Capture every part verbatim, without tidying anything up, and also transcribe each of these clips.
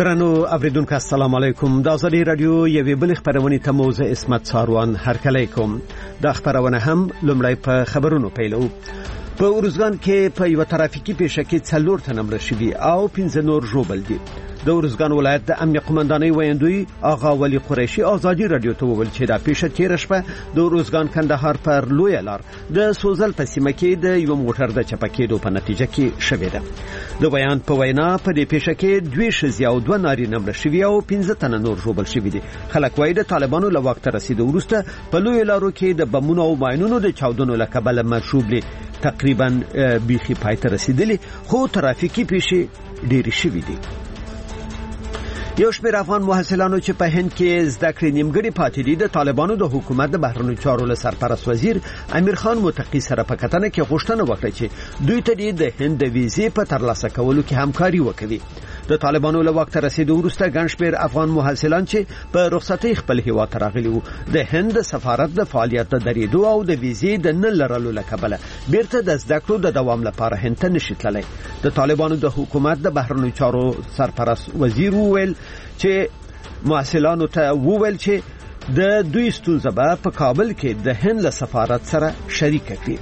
درنو اوریدونکو السلام علیکم. د ازادي رادیو یوې بل خبرونه ته موزه اسمت ساروان هرکلی کوم. د خبرونه هم لومړی په خبرونو پیلو. په اورزګان کې په یو ترافیکي پیښه کې څلور تنه مړه شوي او پنځه نور ژوبل دي. د اورزګان ولایت د امنیت قومندانۍ ویاندوی آغا ولی قریشي ازادي رادیو ته وویل چې دا پیښه تیر شپه د اورزګان کندهار پر لوی لار د سوزل په سیمه کې د یو موټر د چپکېدو په نتیجه کې شوې ده. د بیان په وینا په دې پیښه کې دوه ښځې او دوه نارینه مړه شوي او پنځه تنه نور ژوبل شوي دي. خلک وايي د طالبانو له وخت رسیدو وروسته په لوی لارو کې د بمونو او ماینونو د چاودنو له کبله مرشوبلي تقریبا بيخي پای ته رسیدلي، خو ترافیکي پیښې ډېرې شوي دي. یو شمېر افغان محصلانو چې په هند کې زده کړې نیمګړې پاتې دي د طالبانو د حکومت د بهرنیو چارو له سرپرست وزیر امیر خان متقی سره په کتنه کې غوښتنه وکړه چې دوی ته د هند د ویزې په ترلاسه کولو کې همکاري وکړي. د طالبانو له وخت رسیدو وروسته ګڼ شمېر افغان محصلان چې په رخصتۍ خپل هیواد ته راغلي وو د هند سفارت د فعالیت د درېدو او د ویزې د نه لرلو له کبله بیرته د زده کړو د دوام لپاره هند ته نشي تللی. د طالبانو د حکومت د بهرنیو چارو سرپرست وزیر وویل چې محصلانو ته وویل چې د دوی ستونزه به په کابل کې د هند له سفارت سره شریک کړي.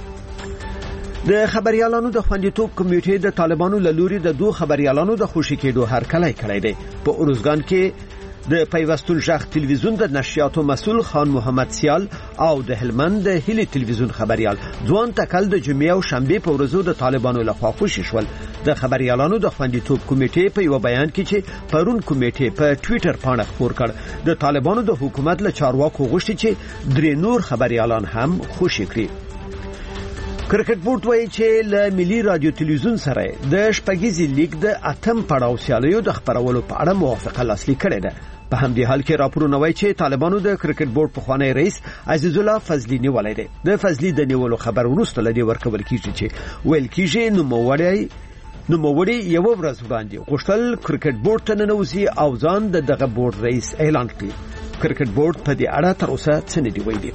د خبريالانو د خوندیتوب کمیټې د طالبانو له لوري د دوه خبريالانو د خوشی کېدو هرکلی کړی دی. په اورزګان کې د پیوستون ژغ تلویزیون د نشریاتو مسؤل خان محمد سیال او د هلمند د هلی تلویزیون خبريال ځوان تکل د جمعې او شنبه په ورځو د طالبانو له خوا خوشی شول. د خبريالانو د خوندیتوب کمیټې په یو بیان کې چې پرون کمیټې په ټوئیټر باندې خبر کړ د طالبانو د حکومت له چارواکو غوښتي چې درې نور خبريالان هم خوشی کړي. کرکټ بورډ وایي چې له ملي رادیو تلویزیون سره د شپږیزې لیګ د اتم پړاو سیالیو د خبرولو په اړه موافقه لاسلیک کړې ده. په همدې حال کې راپورونه وایي چې طالبانو د کرکټ بورډ پخوانی رئیس عزیز الله فضلی نیولای دی. د فضلی د نیولو خبر وروسته لدی ورکول کیږي چې ویل کیږي نو موړی نو موړی یو ورځ وړاندې غوښتل کرکټ بورډ ته ننوځي او ځان د دغه بورډ رئیس اعلان کړي. کرکټ بورډ په دې اړه تر اوسه څه نه دی ویلي.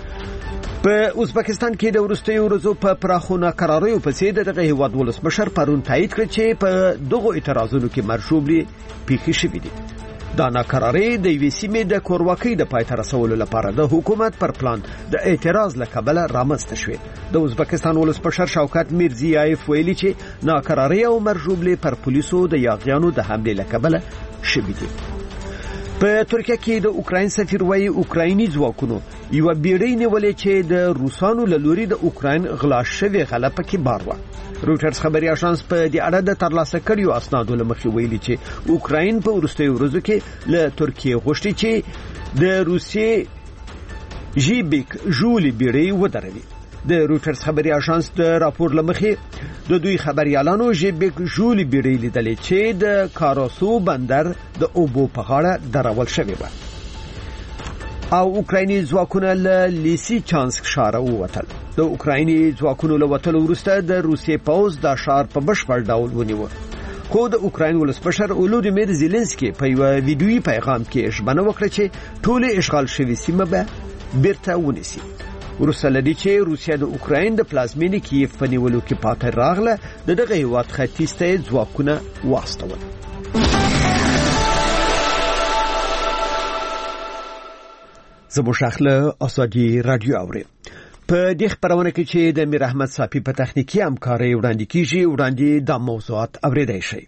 په ازبکستان کې د وروستیو ورځو په پراخو ناکراریو په څیر دغه هیواد ولسمشر پرون تایید کړ چې په دغه اعتراضونو کې مرشوبلي پیښې شوې دي. دا ناکراری د یوې سیمې د کورواکۍ د پای ته رسولو لپاره د حکومت پر پلان د اعتراض له کبله رامنځته شوې. د ازبکستان ولسمشر شوکت میرزیایف ویلي چې ناکراری او مرشوبلي پر پولیسو د یاغیانو د حمله له کبله شوې دي. په ترکیه کې د اوکراین سفیر وایي اوکرایني ځواکونو یو بیړۍ نیولې چې د روسانو له لوري د اوکراین غلا شوی غله پکې بار و. روټرز خبري اژانس په دې اړه د ترلاسه کړیو اسنادو له مخې ویلي چې اوکراین په وروستیو ورځو کې له ترکیه غوښتي چې د روسیې ژیبیک ژولي بیړۍ ودروي. د روټرز خبري اژانس د راپور لمخې د دوی خبريالانو ژیبیک ژولي بیړۍ لیدلې چې د کاراسو بندر د اوبو په غاړه درول شوی و او اوکرایني ځواکونه له لیسی چانسک ښار ووتل. د اوکرایني ځواکونو له وتلو وروسته د روسیې پوځ د ښار په بشپړ ډول ونیو. خو د اوکراین ولسمشر اولودیمیر زيلنسکي په یو ویډیویي پیغام کې ژمنه وکړه چې ټول اشغال شوی سیمه به بیرته ونیسي. وروسته لدی چې روسیا د اوکراین د پلازمینې کیف په نیولو کې پاتې راغله د دغه هیواد ختیځ ته ځواکونه واستول. زموږ شاخله ازادي رادیو اوري. په دې خبرونه کې چې د میر احمد صافي په تخنیکی همکاري وړاندې کیږي وړاندې د موضوعات اوریدای شي.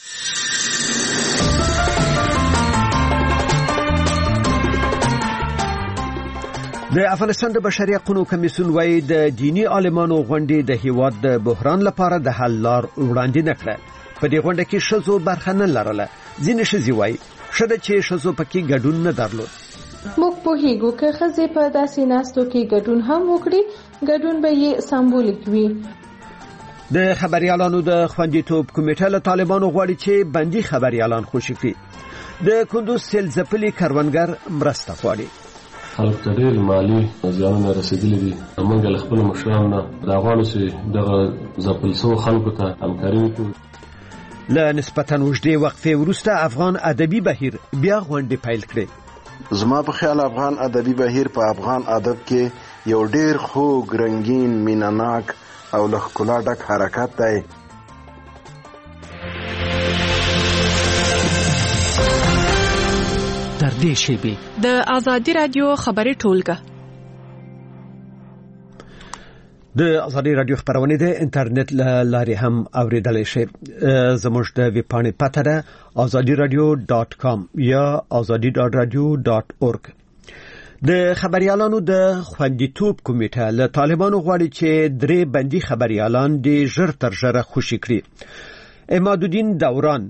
د افغانستان د بشري حقوقو کمیسیون وايي د دینی عالمانو غونډې د هیواد د بحران لپاره د حل لار وړاندې نکړه. په دې غونډه کې شذو برخه نه لرله. ځینې ښځې وايي شته چې شذو پکې ګډون نه درلود. موږ په هیګو کې خزې په داسې ناستو کې ګډون هم وکړي، ګډون به یې سمبولیک وي. د خبريالانو د خوندیتوب کمیټه له طالبانو غواړي چې بندي خبريالان خوشي کړي. د کندوز سیل ځپلي کاروانګر مرسته غواړي. خلک ته ډېر مالي زیانونه رسیدلي دي. موږ له خپل مشرانو نه دا غواړو چې دغه ځپل شوو خلکو ته همکاري وکړو. له نسبتاً اوږدې وقفې وروسته افغان ادبي بهیر بیا غونډې پیل کړې. زما په خیال افغان ادبي بهیر په افغان ادب کې یو ډېر خوږ، رنگین، مینه‌ناک او له ښکلا ډک حرکت دی. تر دې شیبې د ازادي رادیو خبري ټولګه. د ازادي رادیو خبرونه د انټرنیټ لارې هم اوریدلای شئ. زموږ د ویب پاڼې پته ده azadi radio dot com یا azadi dot radio dot org. د خبريالانو د خوندیتوب کمیټه له طالبانو غواړي چې درې بندي خبريالان د ژر تر ژره خوشي کړي. عماد الدین دوران،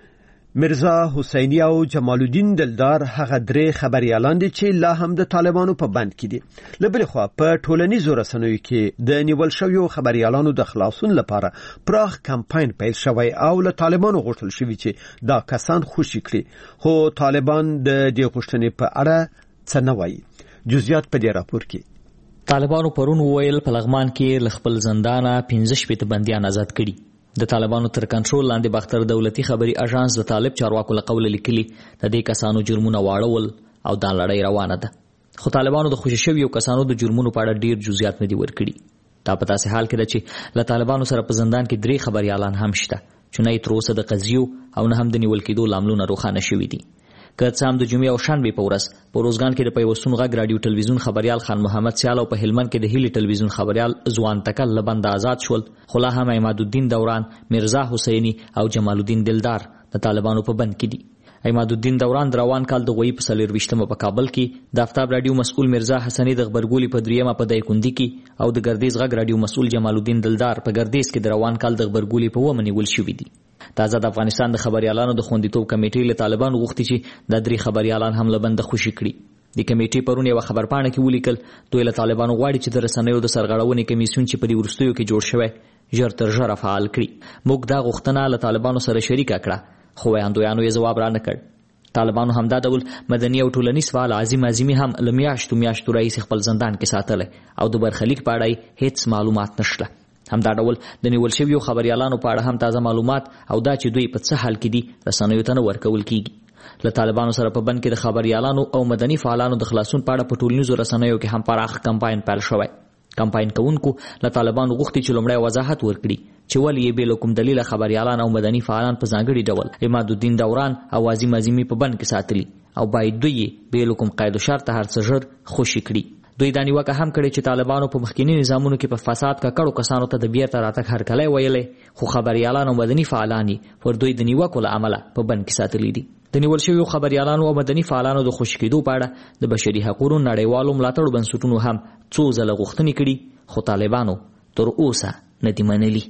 مرزا حسینی او جمال الدین دلدار هغه درې خبريالان دي چې لا هم د طالبانو په بند کې دي. له بل خوا په ټولنیزو رسنیو کې د نیول شویو خبريالانو د خلاصون لپاره پراخ کمپاین پیل شوی او له طالبانو غوښتل شوی چې دا کسان خوشي کړي، خو طالبان د دې غوښتنې په اړه څه نه وایي. جزئیات په دې راپور کې. طالبانو پرون وویل په لغمان کې ل خپل زندانه پنځه شپېته بنديان آزاد کړي. د طالبانو تر کنټرول لاندې باختر دولتي خبري اژانس د طالب چارواکو له قول لیکلي د دې کسانو جرمونه واړول او دا لړۍ روانه ده. خو طالبانو د خوشي شویو کسانو د جرمونو په اړه ډیر جزئیات نه دي ورکړي. دا په تاسې حال کې ده چې له طالبانو سره په زندان کې درې خبريالان هم شته چې نه تر اوسه د قضیو او نه هم د نیول کېدو لاملونه روښانه شوي دي. که څه هم د جمعې او شنبې په ورځ په روزګان کې د پیوستون غږ رادیو ټلویزیون خبريال خان محمد سیال او په هلمند کې د هیلی ټلویزیون خبريال ځوان تکل له بند آزاد شول، خو لا هم عماد الدین دوران، مرزا حسینی او جمال الدین دلدار د طالبانو په بند کې دي. عماد الدین دوران د روان کال د غوي په څلرويشتمه په کابل کې، د آفتاب رادیو مسؤل مرزا حسنی د خبرګولي په دریمه په دایکندي کې او د ګردیز غږ رادیو مسؤل جمال الدین دلدار په ګردیز کې د روان کال د خبرګولي په ومه نیول شوی دي. تازه د افغانستان د خبريالانو د خوندیتوب کمیټې له طالبانو غوښتي چې د درې خبريالان هم له بند خوشي کړي. د کمیټې پرون یو خبرپاڼه کې ولیکل دوی له طالبانو غواړي چې د رسنیو د سرغړونې کمیسیون چې په دې وروستیو کې جوړ شوی ژر تر ژره فعال کړي. موږ دا غوښتنه له طالبانو سره شریکه کړه، خو وړاندویانو یې ځواب را نه کړ. طالبانو همدا ډول مدني او ټولنیز فعال عظیم عظیمي هم له میاشتو میاشتو راهیسې خپل زندان کې ساتلی او د برخلیک په اړه هیڅ معلومات نشته. همدا ډول د نیول شویو خبريالانو په اړه هم تازه معلومات او دا چې دوی په څه حال کې دي رسنیو ته نه ورکول کیږي. له طالبانو سره په بند کې د خبريالانو او مدني فعالانو د خلاصون په اړه په ټولنیزو رسنیو کې هم پراخ کمپاین پیل شوی. کمپاین کوونکو له طالبانو غوښتي چې لومړی وضاحت ورکړي چې ولې یې بې له کوم دلیله خبريالان او مدني فعالان په ځانګړي ډول عماد الدین دوران او عظیم عظیمي په بند کې ساتلي او باید دوی یې بې له کوم قید و شرطه هر څه ژر خوشي کړي. دوی دا نیوکه هم کړې چې طالبانو په مخکینی نظامونو کې په فساد ککړو کسانو ته د بیرته راتګ هرکلی ویلی، خو خبريالان او مدني فعالان یې پر دوی د نیوکو له امله په بند کې ساتلي دي. د نیول شویو خبريالانو او مدني فعالانو د خوشي کېدو په اړه د بشري حقوقو نړیوالو ملاتړو بنسټونو هم څو ځله غوښتنې کړي، خو طالبانو تر اوسه نه دي منلي.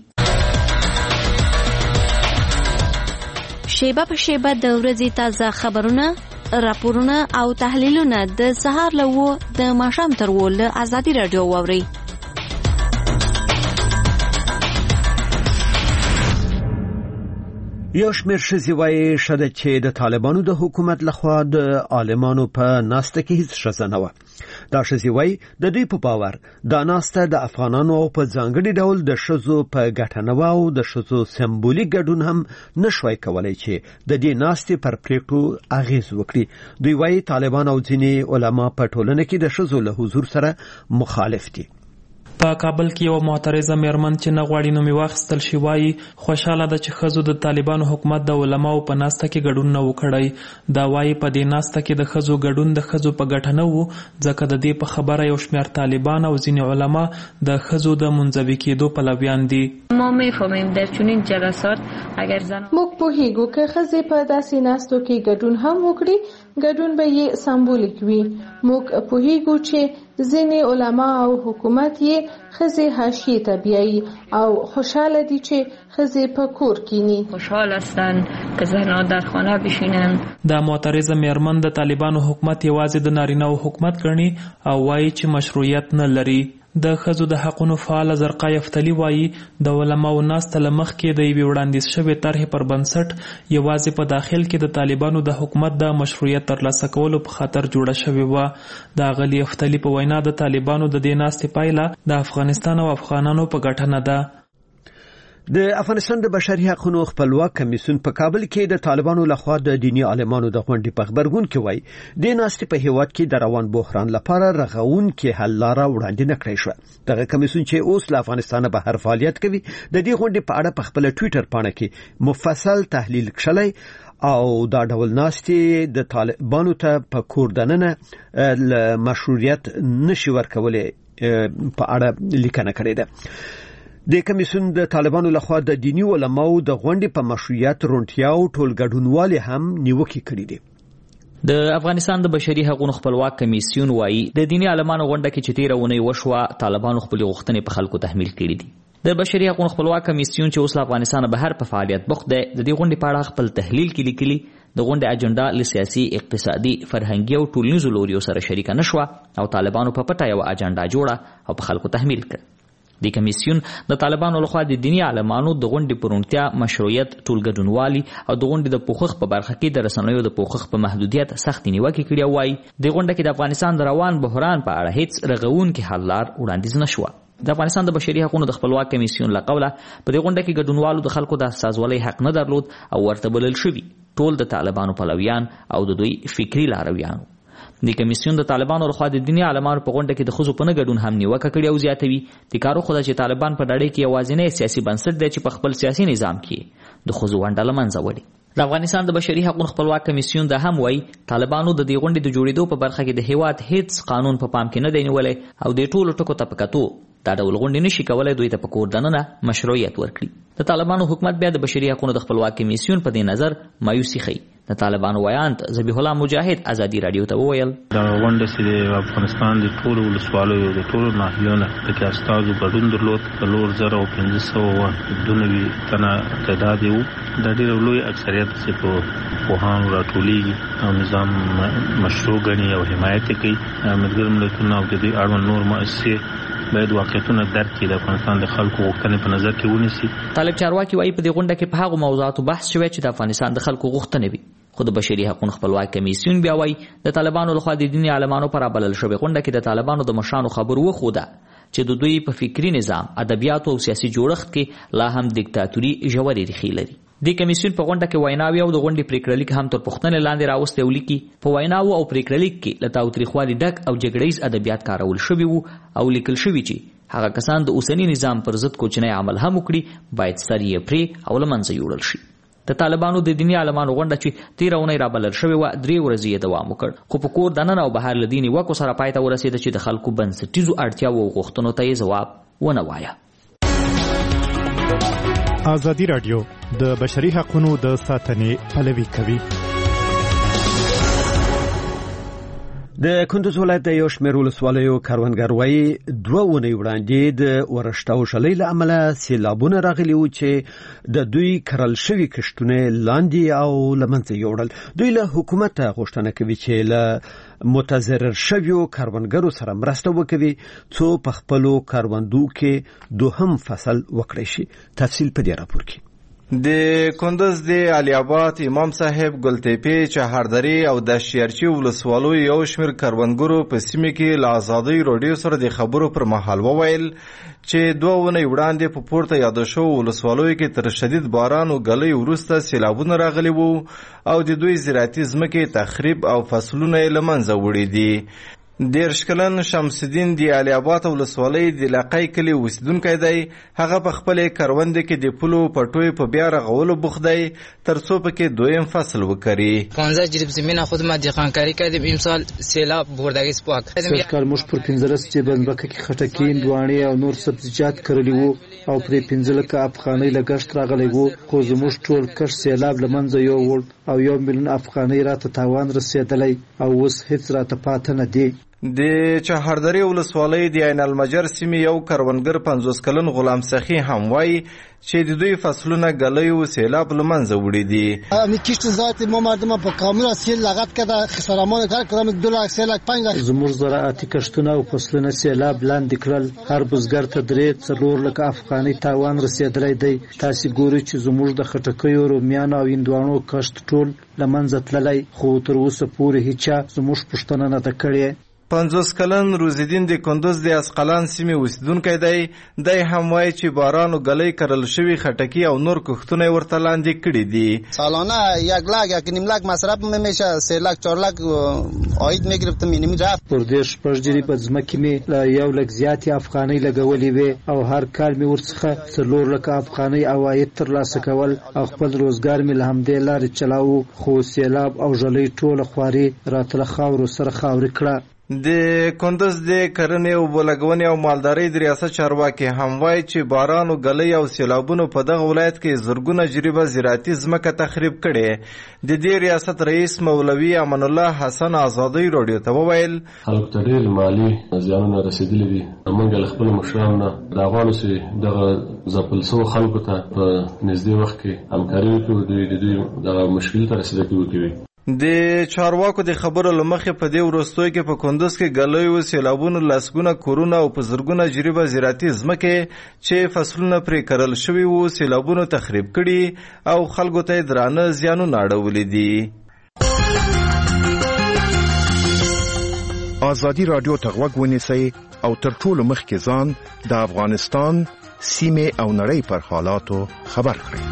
شیبه په شیبه د ورځې تازه خبرونه، راپورونه او تحلیلونه د سهار له و د ماښام تر و له ازادي رادیو واورئ. یو شمېر ښځې وایي ښه ده چې د طالبانو د حکومت لخوا د عالمانو په ناسته کې هیڅ ښځه نه وه. دا ښځې وایي د دوی په باور دا ناسته د افغانانو په ځانګړي ډول د ښځو په ګټه نه وه او د ښځو سمبولیک ګډون هم نشوای کولی چې د دې ناستې پر پریکړو اغیز وکړي. دوی وایي طالبان او ځینې علما په ټولنه کې د ښځو له حضور سره مخالف دي. په کابل کې یو معترضه میرمن چې نه غواړي نومې واخیستل شي وایي خوشحاله ده چې ښځو د طالبانو حکومت د علماو په ناسته کې ګډون نه وکړی. دا وایي په دې ناسته کې د ښځو ګډون د ښځو په ګټه نه و، ځکه د دې په خبره یو شمېر طالبان او ځینې علما د ښځو د منزوي کېدو پلویان دي. ما میفهمیم در چنین جلسات اگر زن موږ پوهیږو که ښځې په داسې ناستو کې ګډون هم وکړي ګډون به یې سمبولیک وي. موږ پوهیږو چې ځینې علما او حکومت یې ښځې حاشیې ته بیایي او خوشحاله دي چې ښځې په کور کینی. خوشحال هستن که زنها در خانه بشینن. دا معترضه میرمن د طالبانو حکومت یوازې د نارینه‌و حکومت ګڼي او وایي چې مشروعیت نه لري. د ښځو د حقونو فعال زرقا یفتلی وایي د علماو ناسته له مخکې د یوې وړاندیز شوې طرحې پر بنسټ یوازې په داخل کې د طالبانو د حکومت د مشروعیت ترلاسه کولو په خاطر جوړه شوې وه. د اغلې یفتلی په وینا د طالبانو د دې ناستې پایله د افغانستان او افغانانو په ګټه نه ده. د افغانستان د بشري حقوقو خپلواک کمیسیون په کابل کې د طالبانو لخوا د دینی عالمانو د غونډې په خبرګون کې وایي د ناستې په هیواد کې د روان بحران لپاره رغون کې حل لاره وړاندې نکړې شو. دغه کمیسیون چې اوس له افغانستان بهر فعالیت کوي د دې غونډې په اړه په خپل ټوئیټر پاڼه کې مفصل تحلیل کړی او دا ډول ناستې د طالبانو ته په کور دننه مشروعیت نشي ورکولای په اړه لیکنه کړې ده. د کمیسیون د طالبانو لخوا د دینی علماو د غونډې په مشروعیت رونټیا او ټولګډونوالي هم نیوکه کړې دي. د افغانستان د بشري حقوقو خپلواک کمیسیون وایي د دینی علمانو غونډه کې چې تیرونه وشوه طالبانو خپل غوښتنې په خلکو تحمیل کړې دي. د بشري حقوقو خپلواک کمیسیون چې اوس له افغانستان بهر په فعالیت بوخت دی د دې غونډې په اړه خپل تحلیل کې لیکلي د غونډې اجنډا له سیاسي اقتصادي فرهنګي او ټولنیزو لوریو سره شریک نه شو او طالبانو په پټه یو اجنډا جوړه او په خلکو تحمیل کړ. د کمیسیون د طالبانو لخوا د دینی عالمانو د غونډې پرونتیا مشروعیت ټولګډونوالي او د غونډې د پوښښ په برخه کې د رسنیو د پوښښ په محدودیت سخت نیوکه کړې وای. د غونډه کې د افغانستان د روان بحران په اړه هیڅ رغون کې حل لار وړاندیز نشو. د افغانستان د بشري حقوقو د خپلواک کمیسیون له قوله په دې غونډه کې ګډونوالو د خلکو د سازولۍ حق نه درلود او ورته بلل شوي ټول د طالبانو پلویان او د دوی فکری لارویان. د کمیسیون د طالبانو لخوا د دینی علمانو په غونډه کې د خزو په نه ګډون هم نیوکه کړې او زیاتوي د کارو خدای چې طالبان په ډړې کې یوازینی سیاسي بنسټ دی چې په خپل سیاسي نظام کې د خزو ونډه له منځه وړي. د افغانستان د بشري حقوقو خپلواک کمیسیون د هم وایي طالبانو د دې غونډې د جوړېدو په برخه کې د هیواد هیڅ قانون په پام کې نه دی نیولی او د ټولو ټکو ته په کتو دا ډول غونډې نشي کولای دوی ته په کور دننه مشروعیت ورکړي. د طالبانو حکومت بیا د بشري حقوقو د خپلواک کمیسیون په دې نظر مایوسي ښيي. د طالبانو ویاند ذبیح الله مجاهد ازادي رادیو ته وویل دا غونډه چې د افغانستان د ټولو ولسوالیو د ټولو ناحیو نه پکې استازو ګډون درلود څلور زره او پنځه سوه دوه نوي تنه تعداد یې و. دا ډېر لوی اکثریت چې په پوهانو راټولیږي او نظام مشروع ګڼي او حمایت یې کوي. ملګرو ملتونو او د دې اړوند نور مؤسسې باید واقعیتونه درک کړي د افغانستان د خلکو غوښتنې په نظر کې ونیسي. طالب چارواکي وایي په دې غونډه کې په هغو موضوعاتو بحث شوی چې د افغانستان د خلکو غوښتنې وي. خو د بشري حقوقو خپلواک کمیسیون بیا وایي د طالبانو لخوا د دیني عالمانو پر بلل شوې غونډه کې د طالبانو د مشرانو خبرو وښوده چې د دوی په فکری نظام ادبیاتو او سیاسي جوړښت کې لا هم دیکتاتوري ژورې ریښې لري. د کمیسیون په غونډه کې ویناوي او د غونډې پریکړلیک هم تر پوښتنې لاندې راوستي ولیکي. په ویناو او پریکړلیک کې له تاوتریخوالي ډک او جګړیز ادبیات کارول شوي وو او لیکل شوي چې هغه کسان د اوسنی نظام پر ضد کوچنی عمل هم وکړي باید سر یې پرې او له منځه یوړل شي. د طالبانو د دینی عالمانو غونډه چې تیره اونۍ رابلل شوې وه درې ورځې یې دوام وکړ خو په کور دننه او بهر له دې نیوکو سره پای ته ورسېده چې د خلکو بنسټیزو اړتیاوو او غوښتنو ته یې ځواب ونه وایه. ازادي راډیو د بشري حقوقو د ساتنې پلوي کوي. د کندوز ولایت د یو شمېر ولسوالیو کروندګر وایي دوه اونۍ وړاندې د ورښت او شلۍ له امله سیلابونه راغلي وو چې د دوی کرل شوي کښتونه لاندې او له منځه یوړل. دوی له حکومت غوښتنه کوي چې له متضرر شویو کروندګرو سره مرسته وکړي څو په خپلو کروندو کې دوهم فصل وکړي شي. تفصیل په دې راپور کې. د کندوز د علي آباد امام صاحب ګلتیپې چهاردری او د شیرچی ولسوالو یو شمېر کروندګرو په سیمه کې له ازادۍ راډیو سره د خبرو پر مهال وویل چې دوه اونۍ وړاندې په پورته یاد شوو ولسوالیو کې تر شدید باران او ګلۍ وروسته سیلابونه راغلي وو او د دوی زراعتي ځمکې تخریب او فصلونه یې له منځه وړي دي. دېرش کلن شمس الدین د علي آباد ولسوالۍ د علاقې کلي اوسیدونکی دی. هغه په خپلې کروندې کې د پولو پټوی په بیا رغولو بوخت دی ترڅو پکې دویم فصل وکړي. پانزده جریب زمینه خود ما دهقانکاری کردیم امسال سیلاب بردگی سپاک. سرکار موږ پر پنځلس جبلبکه کې خټکي دوانې او نور سبزیجات کرلی وو او پرې پنځه لکه افغانۍ لګښت راغلی وو خو زموږ ټول کښت سیلاب له منځه یووړ او یو میلیون افغانۍ راته تاوان رسېدلی او اوس هېڅ راته پاته نه دی. د چهاردری ولسوالۍ د عین المجر سیمې یو کروندګر پنځوس کلن غلام سخی هم وایي چې د دوی فصلونه ګلۍ و سیلاب له منځه وړي دي. امی کشت ذات ما مردم په کامل سیل لغت کده خسارمان کار کدام دو لاک سه لاک پنځه لاک زموږ زراعتي کښتونه او فصلونه سیلاب لاندې کړل. هر بزګر ته درې څلور لکه افغانۍ تاوان رسېدلی دی. تاسې ګورئ چې زموږ د خټکیو رومیانو او هندواڼو کښت ټول له منځه تللی خو تر اوسه پورې هیچا زموږ پوښتنه نه ده کړې. پنځوس کلن روزیدین د کندوز د اسقلان سیمې اوسیدونکی دی. دی هم وایي چې باران و گلۍ کرل شوي خټکي او نور کښتونه ورته لاندې کړي دي. سالانه یک لاک یک نیم لاک مصرف میشه، سه لاک چهار لاک عاید میگرفتم. مینیم رفت پر دې شپږ جریبه ځمکې مې له یو لک زیاتې افغانۍ لګولې وې او هر کال مې ورڅخه څلور لکه افغانۍ عواید ترلاسه کول او خپل روزګار مې له همدې لارې چلاوه، خو سیلاب او ژلۍ ټوله خواري راته له خاورو سره خاورې کړه. د کندوز د کرنې او بولګونې او مالدارۍ د ریاست چارواکي هم وایي چې باران او گلۍ او سیلابونو په دغه ولایت کې زرګونه جریبه زراعتي ځمکه تخریب کړې. د دې ریاست رئیس مولوي امان الله حسن آزادۍ راډیو ته وویل خلکو ته ډېر مالي زیانونه رسېدلي دي. موږ له خپلو مشرانو نه دعغواړو چې دغه ځپل شوو خلکو ته په نږدې وخت کې همکاري وکړو، دوی د دوی دغه مشکل ته رسېدګي وکړي. د چارواکو د خبرو له مخې په دې وروستیو کې په کندوز کې ګلیو، سیلابونو، لسګونه کورونه او په زرګونه جریبه زراعتي ځمکې چې فصلونه پرې کرل شوي وو سیلابونو تخریب کړي او خلکو ته یې درانه زیانونه اړولي دي. ازادي راډیو ته غوږ ونیسئ او تر ټولو مخکې ځان د افغانستان سیمې او نړۍ پر حالاتو خبر کړئ.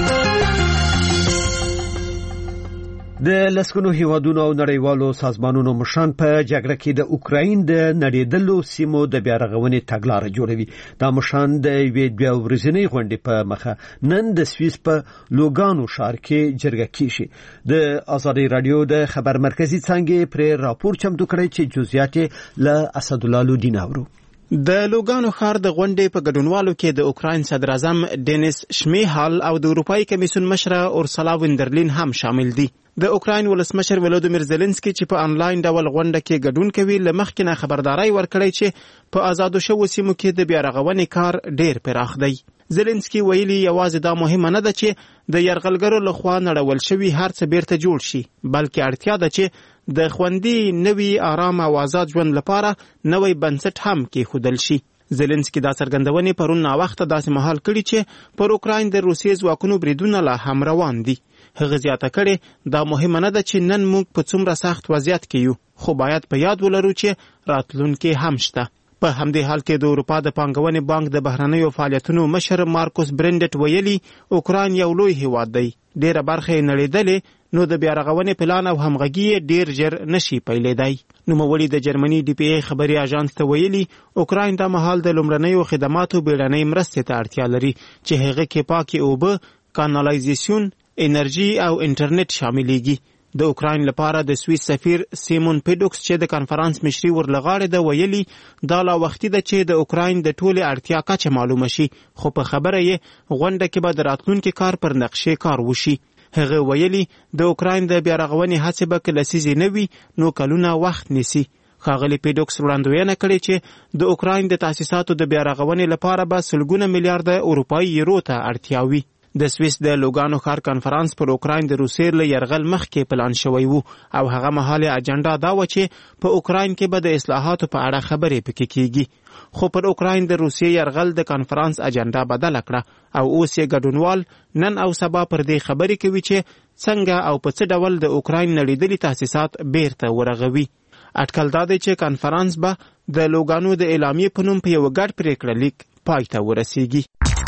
د لسګونو هیوادونو او نړیوالو سازمانونو مشران په جګړه کې د اوکراین د نړیدلو سیمو د بیارغونې تګلاره جوړوي. دا مشران د یوې دوه ورځنۍ غونډې په مخه نن د سویس په لوګانو ښار کې جرګه کیږي. د ازادي رادیو د خبر مرکزی څنګه پر راپور چمتو کړی چې جزئیات له اسدالله لودین اورو. د لوګانو ښار د غونډې په ګډونوالو کې د اوکراین صدر اعظم ډینیس شمیهال او د اروپאי کمیسیون مشره اورسلا وندرلین هم شامل دي. د اوکراین ولسمشر ولودیمیر زيلنسکي چې په انلاین ډول غونډه کې ګډون کوي لمخکې نه خبرداري ورکړی چې په آزادو شوو سیمو کې د بیارغونې کار ډیر پراخ دی. زيلنسکي ویلي یوازې دا مهمه نه ده چې د يرغلګرو لخوا نړول شوی هر څه بیرته جوړ شي، بلکې اړتیا ده چې د خوندي نوي آرام او آزاد ژوند لپاره نوې بنسټ هم کېښودل شي. زيلنسکي دا څرګندونې پرون ناوخته داسې مهال کړي چې پر اوکراین د روسیې ځواکونو بریدونه لا هم روان دي. هغه زیاته کړي دا مهمه نه ده چې نن موږ په څومره سخت وضعیت کې یو، خو باید په یاد ولرو چې راتلونکي هم شته. په همدې حال کې د اروپا د پانګونې بانک د بهرنیو فعالیتونو مشر مارکوس برندټ ویلي اوکراین یو لوی هیواد دی، ډیره برخه یې نړېدلې، نو د بیارغونې پلان او همغږي ډیر ژر نشي پیلېدای. نوموړي د جرمني ډي پی ای خبري اژانس ته ویلي اوکراین د مهال د لومړنیو خدماتو بیړنۍ مرستې ته اړتیا لري چې هغه کې پاکي اوبه، کانالایزیشن، انرژي او انټرنیټ شاملېږي. د اوکراین لپاره د سویس سفیر سیمون پیډوکس چې د کانفرنس مشري ورلغاړه د ویلي دا لا وختي ده چې د اوکراین د ټوله اړتیا کچه معلومه شي، خو په خبره یې غونډه کې به د راتلونکي کار پر نقشې کار وشي. هغه ویلي د اوکراین د بیارغونې هڅې به که لسیزې نه وي نو کلونه وخت نیسي. ښاغلي پیډوکس وړاندوینه کړې چې د اوکراین د تاسیساتو د بیارغونې لپاره به سلګونه میلیارډ اروپایي یورو ته اړتیا وي. د سویس د لوګانو ښار کانفرنس پر اوکراین د روسیې له یرغل مخکې پلان شوی وو او هغه مهال اجنډا دا و چې په اوکراین کې به د اصلاحاتو په اړه خبرې پکې کیږي، خو پر اوکراین د روسیې یرغل د کانفرنس اجنډا بدل کړه او اوس یې ګډونوال نن او سبا پر دې خبرې کوي چې څنګه او په څه ډول د اوکراین نړیدلي تاسیسات بیرته ورغوي. اټکل دا دی چې کانفرنس به د لوګانو د اعلامیې په نوم په یو ګډ پریکړه لیک پای ته ورسیږي.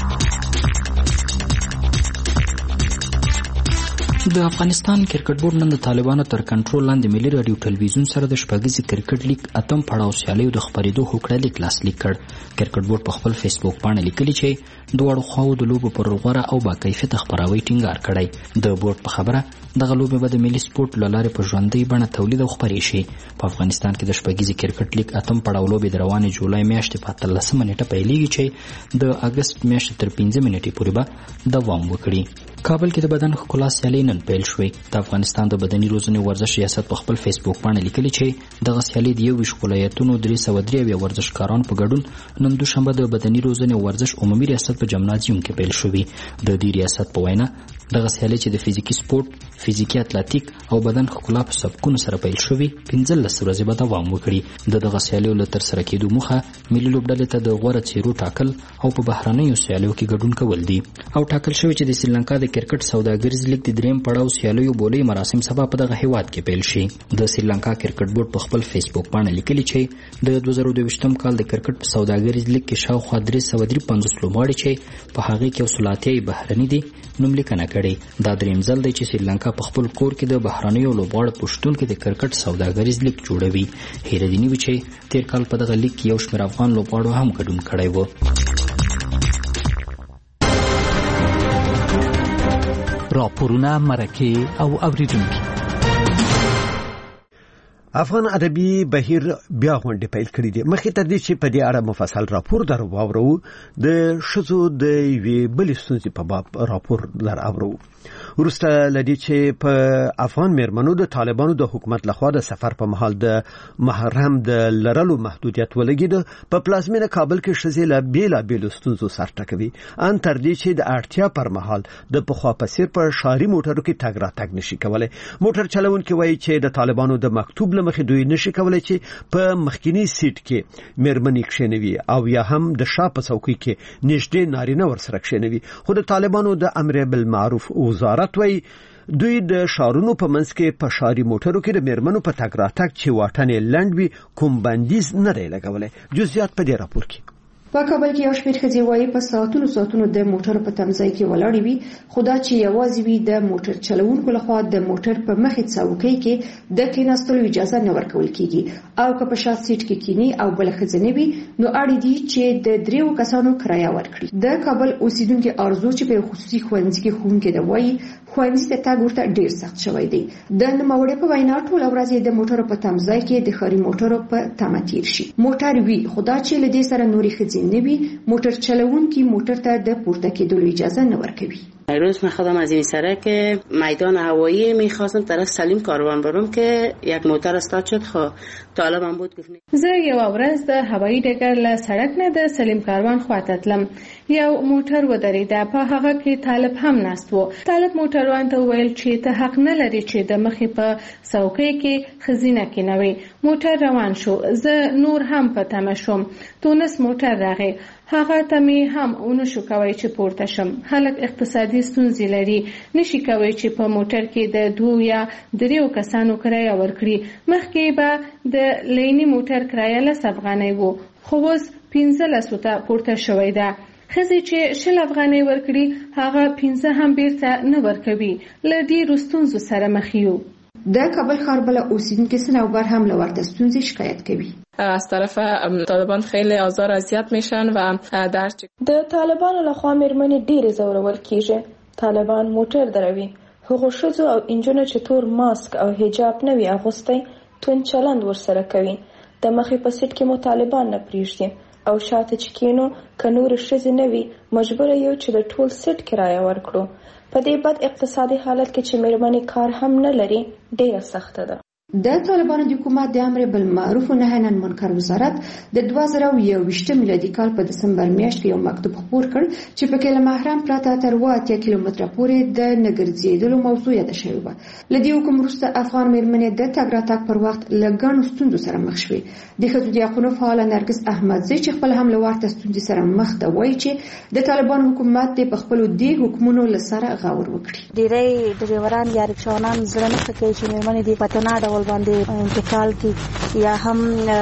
د افغانستان کرکټ بورډ نن د طالبانو تر کنټرول لاندې ملي رادیو ټلویزیون سره د شپږیزې کرکټ لیګ اتم پړاو سیالیو د خبرېدو هوکړه لیک لاسلیک کړ. کرکټ بورډ په خپل فیسبوک باندې لیکلي چې دواړو خواو د لوبو پر غوره او با کیفیته خبراوي ټینګار کړی. د بورډ په خبره دغه لوبې به د ملي سپورت له لارې په ژوندۍ بڼه تولید او خپرې شي. په افغانستان کې د شپږیزې کرکټ لیګ اتم پړاو لوبې د روانې جولای میاشتې په اتلسمه نیټه پیلېږي چې د اګست میاشتې تر پنځمې نیټې پورې به دوام وکړي. کابل کې د بدن ښکلا سیالۍ نن پیل شوې. د افغانستان د بدني روزنې ورزش ریاست په خپل فیسبوک باندې لیکلي چې دغه سیالۍ د یو ویشت ولایتونو درې سوه درې اویا ورزشکارانو په ګډون نن دوشنبه د بدني روزنې ورزش عمومي ریاست په جمنازیوم کې پیل شوې. د دې ریاست په وینا دغه سیالۍ چې د فزیکي سپورت، فزیکي اتلټیک او بدن ښکلا په سبکونو سره پیل شوې پنځلس ورځې به دوام وکړي. د دغه سیالیو له ترسره کېدو موخه ملي لوبډلې ته د غوره څیرو ټاکل او په بهرنیو سیالیو کې ګډون کول دي. او ټاکل شوی چې د سریلانکا د د کرکټ سوداګریز لیګ د دریم پړاو سیالیو بولي مراسم سبا په دغه هیواد کې پیل شي. د سریلانکا کرکټ بورډ په خپل فیسبوک باندې لیکلي چې د دوه زره دوه کال د کرکټ په سوداګریز لیګ کې شاوخوا درې سوه درې پنځوس لوبغاړي چې په هغه کې اصول اتیا بهرني دي نوم لیکنه کړي. دا دریم ځل دی چې سریلانکا په خپل کور کې د بهرنیو لوبغاړو په شتون کې د کرکټ سوداګریز لیګ جوړوي. هیله دې نه وي چې تیر کال په دغه لیګ کې یو شمېر افغان لوبغاړو هم ګډون کړی و. راپورونه، مرکې او اوریدونکي. افغان ادبي بهیر بیا غونډه پیل کړې ده. مخکې تر دې چې په دې اړه مفصل راپور درو واورو د شذو د وی بل ستونزې په باب راپور لر اورو. ورسته لدی چې په افغان میرمنو د طالبانو د حکومت لخوا د سفر په محل د محرم د لرلو محدودیت ولګید. په پلازمینه کابل کې شذې له بیلا بیل ستونزو سر ټکوي ان تر دې چې د اړتیا پر محل د پخوا پسیر په شاري موټرو کې تګ راتګ نشي کولای. موټر چلونکي وایي چې د طالبانو د مکتوب مخې دوی نشي کولای چې په مخکینی سیټ کې میرمنې کښینوي او یا هم د شاپ څوکۍ کې نږدې نارینه ورسره کښینوي. خو د طالبانو د امر بالمعروف وزارت وایي دوی د شارونو په منځ کې په شاري موټرو کې د میرمنو په تګ راتګ چې واټن لنډ وي کوم بندیز نه دی لګولای. جزئیات په دې راپور کې. په کابل کې یو شمېر ښځې وایي په ساعتونو ساعتونو د موټر په تمځای کې ولاړې وي، خو دا چې یوازې وي د موټر چلوونکو لخوا د موټر په مخې څوکۍ کې د کېناستلو اجازه نه ورکول کیږي او که په شا سیټ کې کینی او بل ښځه نه وي نو اړ دي چې د دریو کسانو کرایه ورکړي. د کابل اوسیدونکو ارزو چې په خصوصي ښوونځي کې ښوونکي دی وایي ښوونځي ته تګ ورته ډیر سخت شوی دی. د نوموړي په وینا ټول ورځ د موټر په تمځای کې د خاري موټرو په تمه تیر شي. موټر وی خدا چې لدې سره نوري ښځې نه وي موټر چلوونکي موټر ته د پورته کېدلو اجازه نه ورکوي. روز من خودم از این سرک میدان هوایی میخواستم طرف سلیم کاروان برم که یک موتر استاد شد. خو طالبم بود گفت زه یو ورځ د هوایی ډګر له سړک نه د سلیم کاروان خواته تلم. یو موټر ودرېد، په هغه کې طالب هم ناست و. طالب موټروان ته ویل چې ته حق نه لري چې د مخې په څوکۍ کې خزینه کېنوي. موټر روان شو. زه نور هم په تمه شوم. تونس موټر راغی. هغه ته می هم اونو شو کوي چې پورته شم. خلک اقتصادي ستونزې لري، نشي کوي چې په موټر کې د دوه یا دریو کسانو کرایه ورکړي. مخکې به د لینی موټر کرایه لس افغانۍ وو، خو اوس پنځه لسو ته پورته شوې ده. ښځې چې شل افغانۍ ورکړي هغه پنځه هم بیرته نه ورکوي. له ډېرو ستونزو سره مخ یو. د کابل ښار بله اوسیدونکي صنوبر هم له ورته ستونزې شکایت کوي. از طرف طالبان خیلی آزار اذیت میشن و در د طالبانو لخوا میرمنې ډېرې ځورول کیږي. طالبان موټر دروي. هغو ښځو او انجونو چې تور ماسک او حجاب نه وي اغوستی توند چلند ورسره کوي. د مخې په سیټ کې مو طالبان نه پریږدي او شاته چې کینو که نورې ښځې نه وي مجبوره یو چې د ټول سیټ کرایه ورکړو. په دې بد اقتصادي حالت کې چې میرمنې کار هم نه لري ډېره سخته ده. د طالبانو د حکومت د امر بالمعروف و نهی عن المنکر وزارت د دوه زره یوویشت میلادي کال په دسمبر میاشت کې یو مکتوب خپور کړ چې په کې له محرم پرته تر اوه اتیا کیلومتره پورې د نه ګرځېدلو موضوع یاده شوې وه. له دې حکم وروسته افغان میرمنې د تګ راتګ پر وخت له ګڼو ستونزو سره مخ شوې. د ښځو د حقونو فعاله نرګس احمدزی چې خپل هم له ورته ستونزې سره مخ ده وایي چې د طالبانو حکومت د په خپلو دې حکمونو له سره غور وکړي. ډېری ډریوران یا رکشاوانان زړه نه ښه کوي چې میرمنې دې په تنه ډول باندې انتقال کی یا هم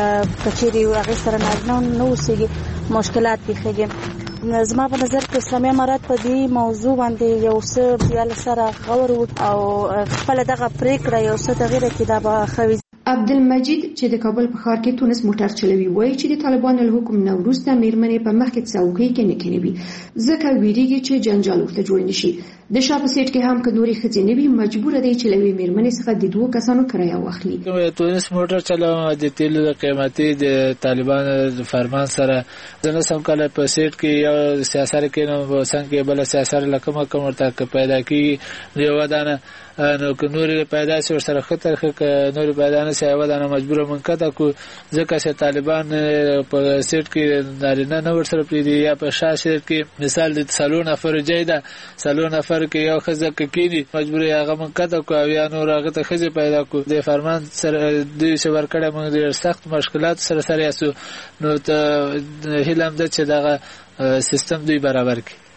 کچېری هغه سره نه نو اوسېږي مشکلات پیښیږي. زما په نظر کې اسلامي امارات په دې موضوع باندې یو څه بیا سره غور وکړي او خپل دغه پریکړه یو څه تغییر کړي دا به خوي. عبدالمجید چې د کابل په ښار کې تونس موټر چلوي وایي چې د طالبانو له حکم نه وروسته میرمنې په مخ کې څوکۍ کې نه کېنوي ځکه ویریږي چې جنجال ورته جوړ نشي. د شا په سیټ کې هم که نورې ښځې نه وي مجبوره دی چې له یوې میرمنې څخه د دوو کسانو کرایه واخلي. تونس موټر چلوم د تیلو د قیمتي د طالبانو د فرمان سره زه نه سم کله په سیټ کې یو سیاسر کې نو څنګه بل سیاسر لکه کوم ورته پیدا کیږي یو ودانه نو که نورې پیدا شي ورسره خطر خ نورې پیدا نه شي ودانه مجبوره منقطع کو ځکه چې طالبان په سیټ کې نارینه نه ورسره پریدي یا په شا سیټ کې مثال د سالون افر جیدا سالون افر کې یو خزه کېږي مجبور هغه منقطع کو یا نور هغه ته خزه پیدا کو د فرمان سره د شور کړه موږ د سخت مشکلات سره سره یاسو نو ته هیلم د چې دغه سیستم دوی برابر کړي.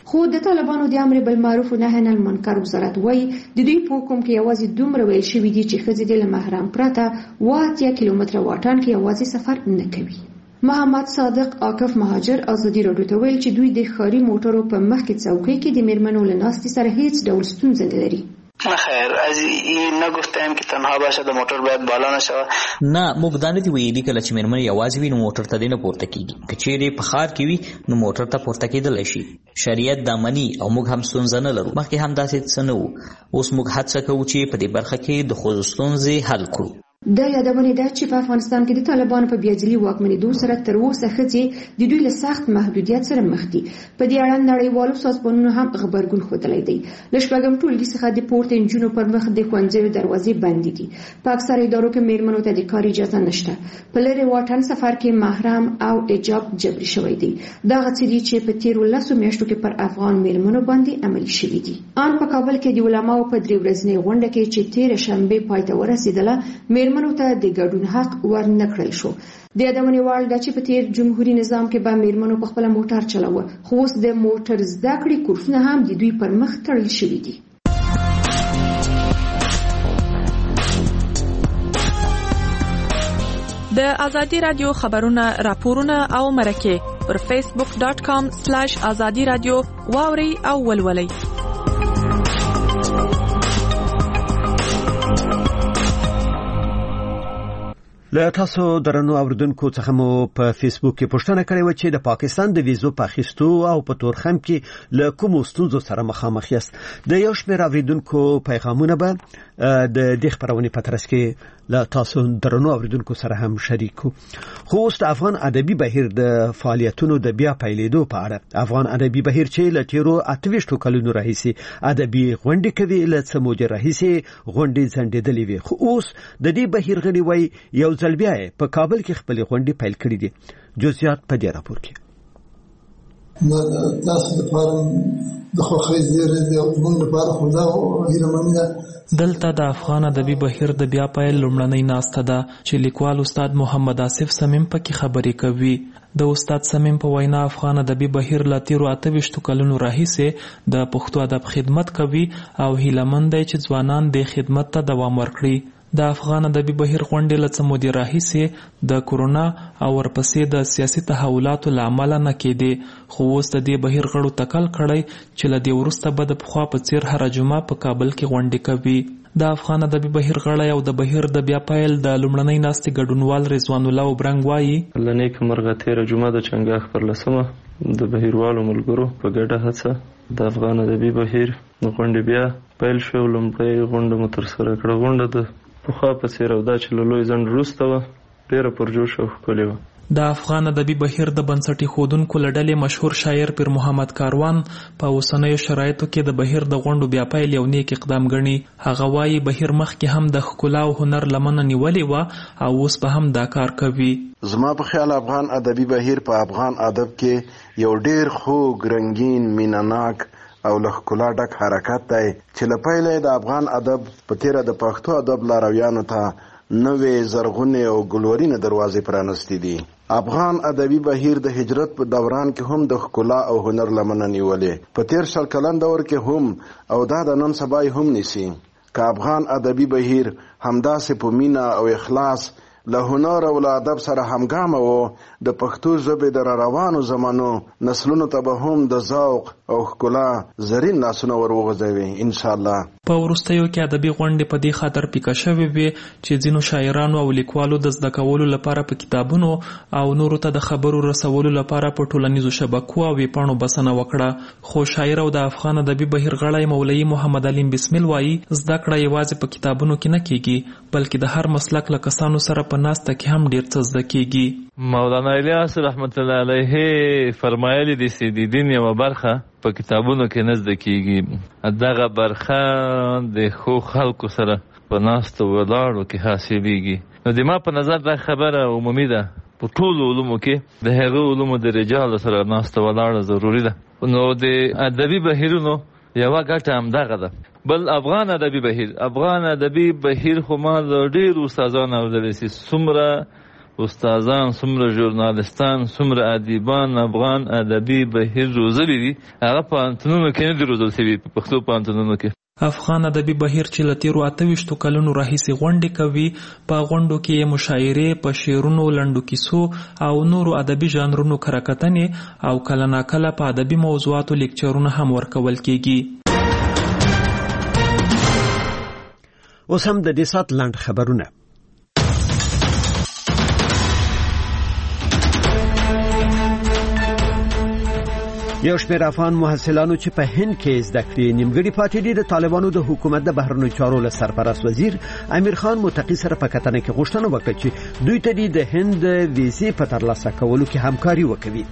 خو د طالبانو د امر بالمعروف و نهي عن المنکر وزارت وایي د دوی په حکم کې یوازې دومره ویل شوي دي چې ښځې د له محرم پرته اوه اتیا کیلومتره واټن کې یوازې سفر نه کوي. محمد صادق عاکف مهاجر ازادي راډیو ته ویل چې دوی د ښاري موټرو په مخ کې څوکۍ کې د میرمنو له ناستې سره هیڅ ډول ستونزه نه لري. نه خیر، از این نگفتیم که تنها باشه د موټر باید بالا نشوه. نه، موږ دا نه دي ویلي کله چې میرمنې یوازې وي نو موټر ته دې نه پورته کېږي. که چیرې په ښار کې وي نو موټر ته پورته کېدلی شي. شریعت دا مني او موږ هم ستونزه نه لرو. مخکې هم داسې څه نه وو. اوس موږ هڅه کوو چې په دې برخه کې د ښځو ستونزې حل کړو. د یادونې ده چې په افغانستان کې د طالبانو په بیاځلي واکمنېدو سره تر اوسه ښځې د دوی له سخت محدودیت سره مخ دي. په دې اړه نړیوالو سازمانونو هم غبرګون ښودلی دی. له شپږم ټولګي څخه د پورته نجونو پر مخ د ښوونځیو دروازې بندې دي. په اکثره ادارو کې میرمنو ته د کار اجازه نشته. په لرې واټن سفر کې محرم او حجاب جبري شوی دی. دغه څه دي چې په تیرو لسو میاشتو کې پر افغان میرمنو باندې عملي شوي دي. ان په کابل کې د علماو په درې ورځنۍ غونډه کې چې تېره شنبې پای ته ورسېدله میرمنو ته د ګډون حق ور نه کړل شو. د یادونې وړ ده چې په تیر جمهوریت نظام کې به میرمنو په خپله موټر چلاوه، خو اوس د موټر زده کړې کورسونه هم د دوی پر مخ تړل شوي دي. د ازادي رادیو خبرونه، راپورونه او مرکې پر فیسبوک ډاټ کام سلاش ازادي رادیو واورئ او ولولئ. له تاسو درنو اوریدونکو څخه مو په فیسبوک کې پوښتنه کړې و چې د پاکستان د ویزو په اخیستو او په تورخم کې له کومو ستونزو سره مخامخ یاست. د یو شمېر اوریدونکو پیغامونه به د دې خبرونې په ترڅ کې له تاسو درنو اوریدونکو سره هم شریکو. خو اوس د افغان ادبي بهیر د فعالیتونو د بیا پیلېدو په اړه افغان ادبي بهیر چې له تیرو اته ویشتو کلونو راهیسې ادبي غونډې کوي، له څه موده راهیسې غونډې ځنډېدلې وي، خو اوس د دې بهیر غړي وایي یو ځل بیا په کابل کې خپلې غونډې پیل کړې دي. جزئیات په دې راپور کې. تاسو د فارم د خوښۍ زیری دی او موږ لپاره خو دا هیله ده. دلته د افغان ادبي بهیر د بیا پیل لومړنۍ ناسته ده چې لیکوال استاد محمد آصف صمیم پکې خبرې کوي. د استاد صمیم په وینا افغان ادبي بهیر له تیرو اته ویشتو کلونو راهیسې د پښتو ادب خدمت کوي او هیلهمند دی چې ځوانان د خدمت ته دوام ورکړي. د افغان ادبي بهیر غونډې له څه مودې راهیسې د کورونا او ورپسې د سیاسي تحولاتو له امله نه کېدې، خو اوس د دې بهیر غړو تکل کړی چې له دې وروسته به د پخوا په څیر هره جمعه په کابل کې غونډې کوي. د افغان ادبي بهیر غړی او د بهیر د بیا پیل د لومړنۍ ناستې ګډونوال رضوان الله وبرنګ وایي له نیکه مرغه تېره جمعه د چنګاښ پر لسمه د بهیروالو ملګرو په ګډه هڅه د افغان ادبي بهیر غونډې بیا پیل شوې. لومړۍ غونډه مو ترسره کړه. غونډه د پخوا په څېر او دا چې له لوی ځنډ وروسته وه ډېره پرجوش او ښکلې وه. د افغان ادبي بهیر د بنسټي ښودونکو له ډلې مشهور شاعر پیر محمد کاروان په اوسنیو شرایطو کې د بهیر د غونډو بیا پیل یو نیک اقدام ګڼي. هغه وایي بهیر مخکې هم د ښکلا او هنر لمنه نیولې وه او اوس به هم دا کار کوي. زما په خیال افغان ادبي بهیر په افغان ادب کې یو ډېر خوږ، رنګین، مینه‌ناک او له ښکلا ډک حرکت دی چې له پیله د افغان ادب په تیره د پښتو ادب لارویانو ته نوې زرغونې او ګلورینې دروازې پرانستې دي. افغان ادبي بهیر د هجرت په دوران کې هم د ښکلا او هنر لمنه نیولې، په تیر شل کلن دور کې هم او دا د نن سبا هم نیسي. که افغان ادبي بهیر همداسې په مینه او اخلاص له هنر او له ادب سره همګامه و، د پښتو ژبې د را روانو زمانو نسلونو ته به هم د ذوق او ښکلا زرین لاسونه ور وغځوي انشاءالله. په وروستیو کې ادبي غونډې په دې خاطر پیکه شوې وې چې ځینو شاعرانو او لیکوالو د زده کولو لپاره په کتابونو او نورو ته د خبرو رسولو لپاره په ټولنیزو شبکو او ویبپاڼو بسنه وکړه. خو شاعر او د افغان ادبي بهیر غړی مولوي محمد علیم بسمل وایي زده کړه یوازې په کتابونو کې نه کیږي، بلکې د هر مسلک له کسانو سره په ناسته کې هم ډیر څه زده کیږي. مولانا الیاس رحمت الله علیه فرمایلی دي چې د دین یوه برخه په کتابونو کې نه زده کیږي، دغه برخه د ښو خلکو سره په ناستو ولاړو کې حاصلیږي. نو د ما په نظر دا خبره عمومي ده، په ټولو علومو کې د هغو علومو د رجالو سره ناسته ولاړه ضروري ده. نو د ادبي بهیرونو یوه ګټه همدغه ده. بل افغان ادبي بهیر افغان ادبي بهیر خو ما د ډېرو استادانو اورېدلی چې څومره استادان څومره ژورنالستان څومره ادیبان افغان ادبي بهیر روزلي دي هغه پوهنتونونو کې نه دي روزل شوي په پښتو پوهنتونونو کې. افغان ادبي بهیر چې له تیرو اته ویشتو کلونو راهیسې غونډې کوي په غونډو کې مشاعرې په شعرونو لنډو کیسو او نورو ادبي ژانرونو کره کتنې او کله ناکله په ادبي موضوعاتو لیکچرونه هم ورکول کیږي. اوس هم د دې سات لاند خبرونه. یو شمېر افغان محصلانو چې په هند کې زده کړې نیمګړې پاتې دي د طالبانو د حکومت د بهرنیو چارو له سرپرست وزیر امیر خان متقي سره په کتنه کې غوښتنه وکړه چې دوی ته د هند ویزې په ترلاسه کولو کې همکاري وکړي.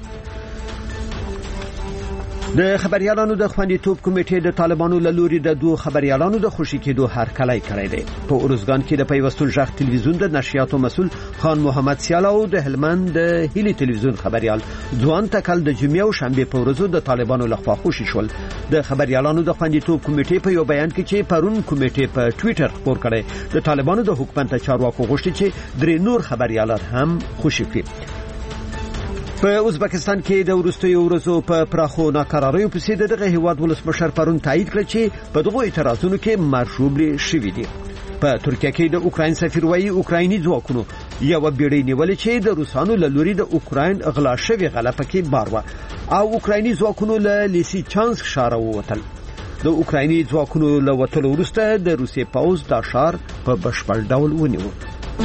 د خبريالانو د خوندیتوب کمیټې د طالبانو له لوري د دوه خبريالانو د خوشي کېدو هرکلی کړی دی. په اورزګان کې د پیوستون ژغ تلویزیون د نشریاتو مسول خان محمد سیالاو د هلمند د هیلی تلویزیون خبريال ځوان تکل د جمعې او شنبه په ورځو د طالبانو لخوا خوشي شول. د خبريالانو د خوندیتوب کمیټې په یو بیان کې چې پرون کمیټې په ټوئیټر خبر کړی د طالبانو د حکومت چارواکو غوښتي چې درې نور خبريالان هم خوشي کړي. په ازبکستان کې د وروستیو ورځو په پراخو ناکراریو پسې دغه هیواد ولسمشر پرون تایید کړ چې په دغه اعتراضونو کې مارشوبلي شوي دي. په ترکیه کې د اوکراین سفیر وایي اوکرایني ځواکونو یو بیړۍ نیولې چې د روسانو له لوري د اوکراین غلا شوی غلطه کې بار و او اوکرایني ځواکونو له لیسی چانسک ښار ووتل. د اوکرایني ځواکونو له وتلو وروسته د روسي پوځ دا ښار په بشپړ ډول ونیو.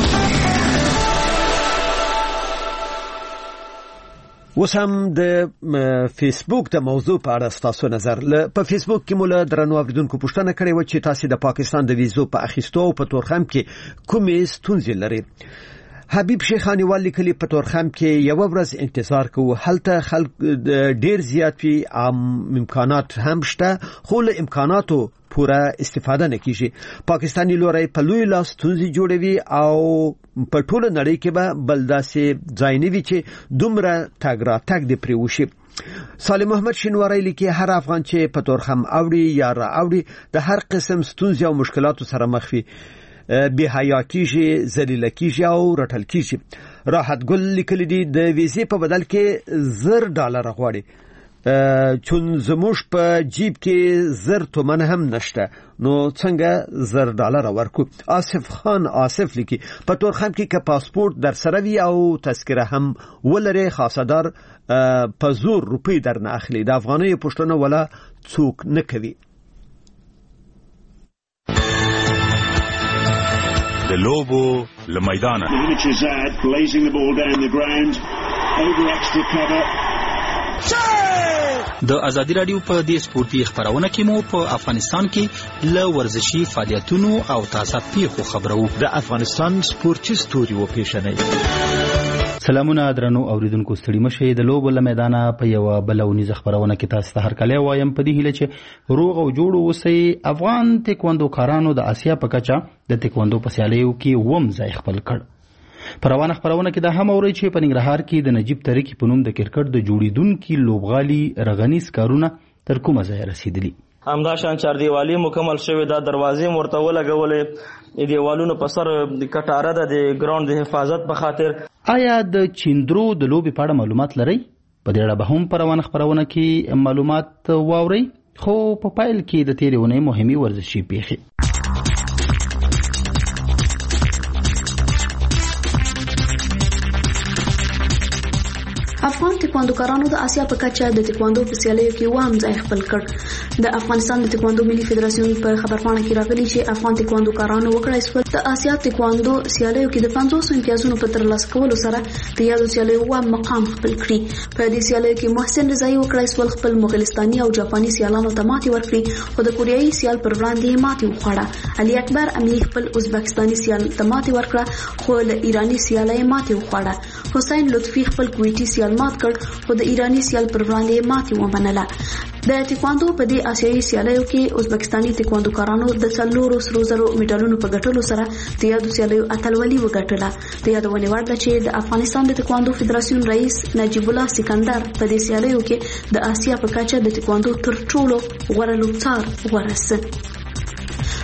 اوس هم د فیسبوک د موضوع په اړه ستاسو نظر ل په فیسبوک کې مولا درنو اوریدونکو پوښتنه کړې و چې تاسو د پاکستان د ویزو په اخیستو او په تورخم کې کومې ستونزې لري. حبیب شیخانی والی کلی په تورخم کې یو ورځ انتظار کوو هلته خلک ډیر زیات وي امکانات هم شته خو له امکاناتو پوره استفاده نه کیږي. پاکستانی لوري په لوی لاس ستونزې جوړوي او په ټوله نړۍ کې به بلداسې ځای نه وي چې دومره تګ را تګ دی پرې وشي. صالح محمد شینواری لیکي هر افغان چې په تورخم اوړي یا را اوړي د هر قسم ستونزې او مشکلاتو سره مخ وي به حیا کیږي ذلیل کیږي او رټل کیږي. راحت ګل لیکلي دي د ویزې په بدل کې زر ډالر غواړي چون زموږ په جیب کې زر تومن هم نشته نو څنګه زر ډالر ورکو. آصف خان آصف لیکي په تورخم کې که پاسپورت در سره وي او تذکره هم ولري خاصدار په زور روپی در نه اخلي د افغاني پښتون ولا څوک نه کوي. د لوبو لمیدانه د ازادي رادیو په دې سپورتي خبرونه کې مو په افغانستان کې ل ورزشي فعالیتونو او تازه پیښو خبرو د افغانستان سپورتي ستوري و پیښنې. سلامونه درنو اوریدونکو ستړي مشه د لوبو لمیدانه په یو بلونی خبرونه کې تاسو ته هرکلی وایم په دې هیله چې روغ او جوړ اوسئ. افغان تکواندو کارانو د آسیا په کچه د تکواندو په سیالیو کې وم ځای خپل کړ. پر روانه خبرونه کې د هم اوري چې په ننګرهار کې د نجیب طریقې په نوم د کرکټ د جوړیدونکو لوبغالي رغنیز کارونه تر کومه ځای رسیدلی. همدا شان چاردیوالي مکمل شوی دا دروازې مرته ولګولې دیوالونو په سر کټاره د ګراوند د حفاظت په خاطر. آیا د چیندرو د لوبي په اړه معلومات لرئ؟ په دې اړه به هم پر روانه خبرونه کې معلومات واورئ خو په پایل کې د تیرې ونې مهمي ورزشي پیښې. افغان تکواندوکارانو د آسیا په کچه د تکواندو په سیالیو کې وام ځای خپل کړ. د افغانستان د تکواندو ملي فدراسیون په خبرپاڼه کې راغلي چې افغان تکواندوکارانو وکړای شول د آسیا تکواندو سیالیو کې د پنځوس امتیازونو په ترلاسه کولو سره د یادو سیالیو وام مقام خپل کړي. په دې سیالیو کې محسن رضایی وکړای شول خپل مغولستاني او جاپاني سیالانو ته ماتې ورکړي خو د کوریایي سیال پر وړاندې ماتې وخوړه. علي اکبر امیر خپل ازبکستاني سیال ته ماتې ورکړه خو له ایرانی سیال یې ماتې وخوړه. حسین لطفي خپل کویټي سیال مات کړ خو د ایرانی سیال پر وړاندې ماتې ومنله. د تکواندو په دې آسیایي سیالیو کې ازبکستاني تکواندوکارانو د څلورو سرو زرو میډالونو په ګټلو سره د یادو سیالیو اتلولي وګټله. د یادونې وړ ده چې د افغانستان د تکواندو فدراسیون رئیس نجیب الله سکندر په دې سیالیو کې د آسیا په کچه د تکواندو تر ټولو غوره لوبڅار غوره سن.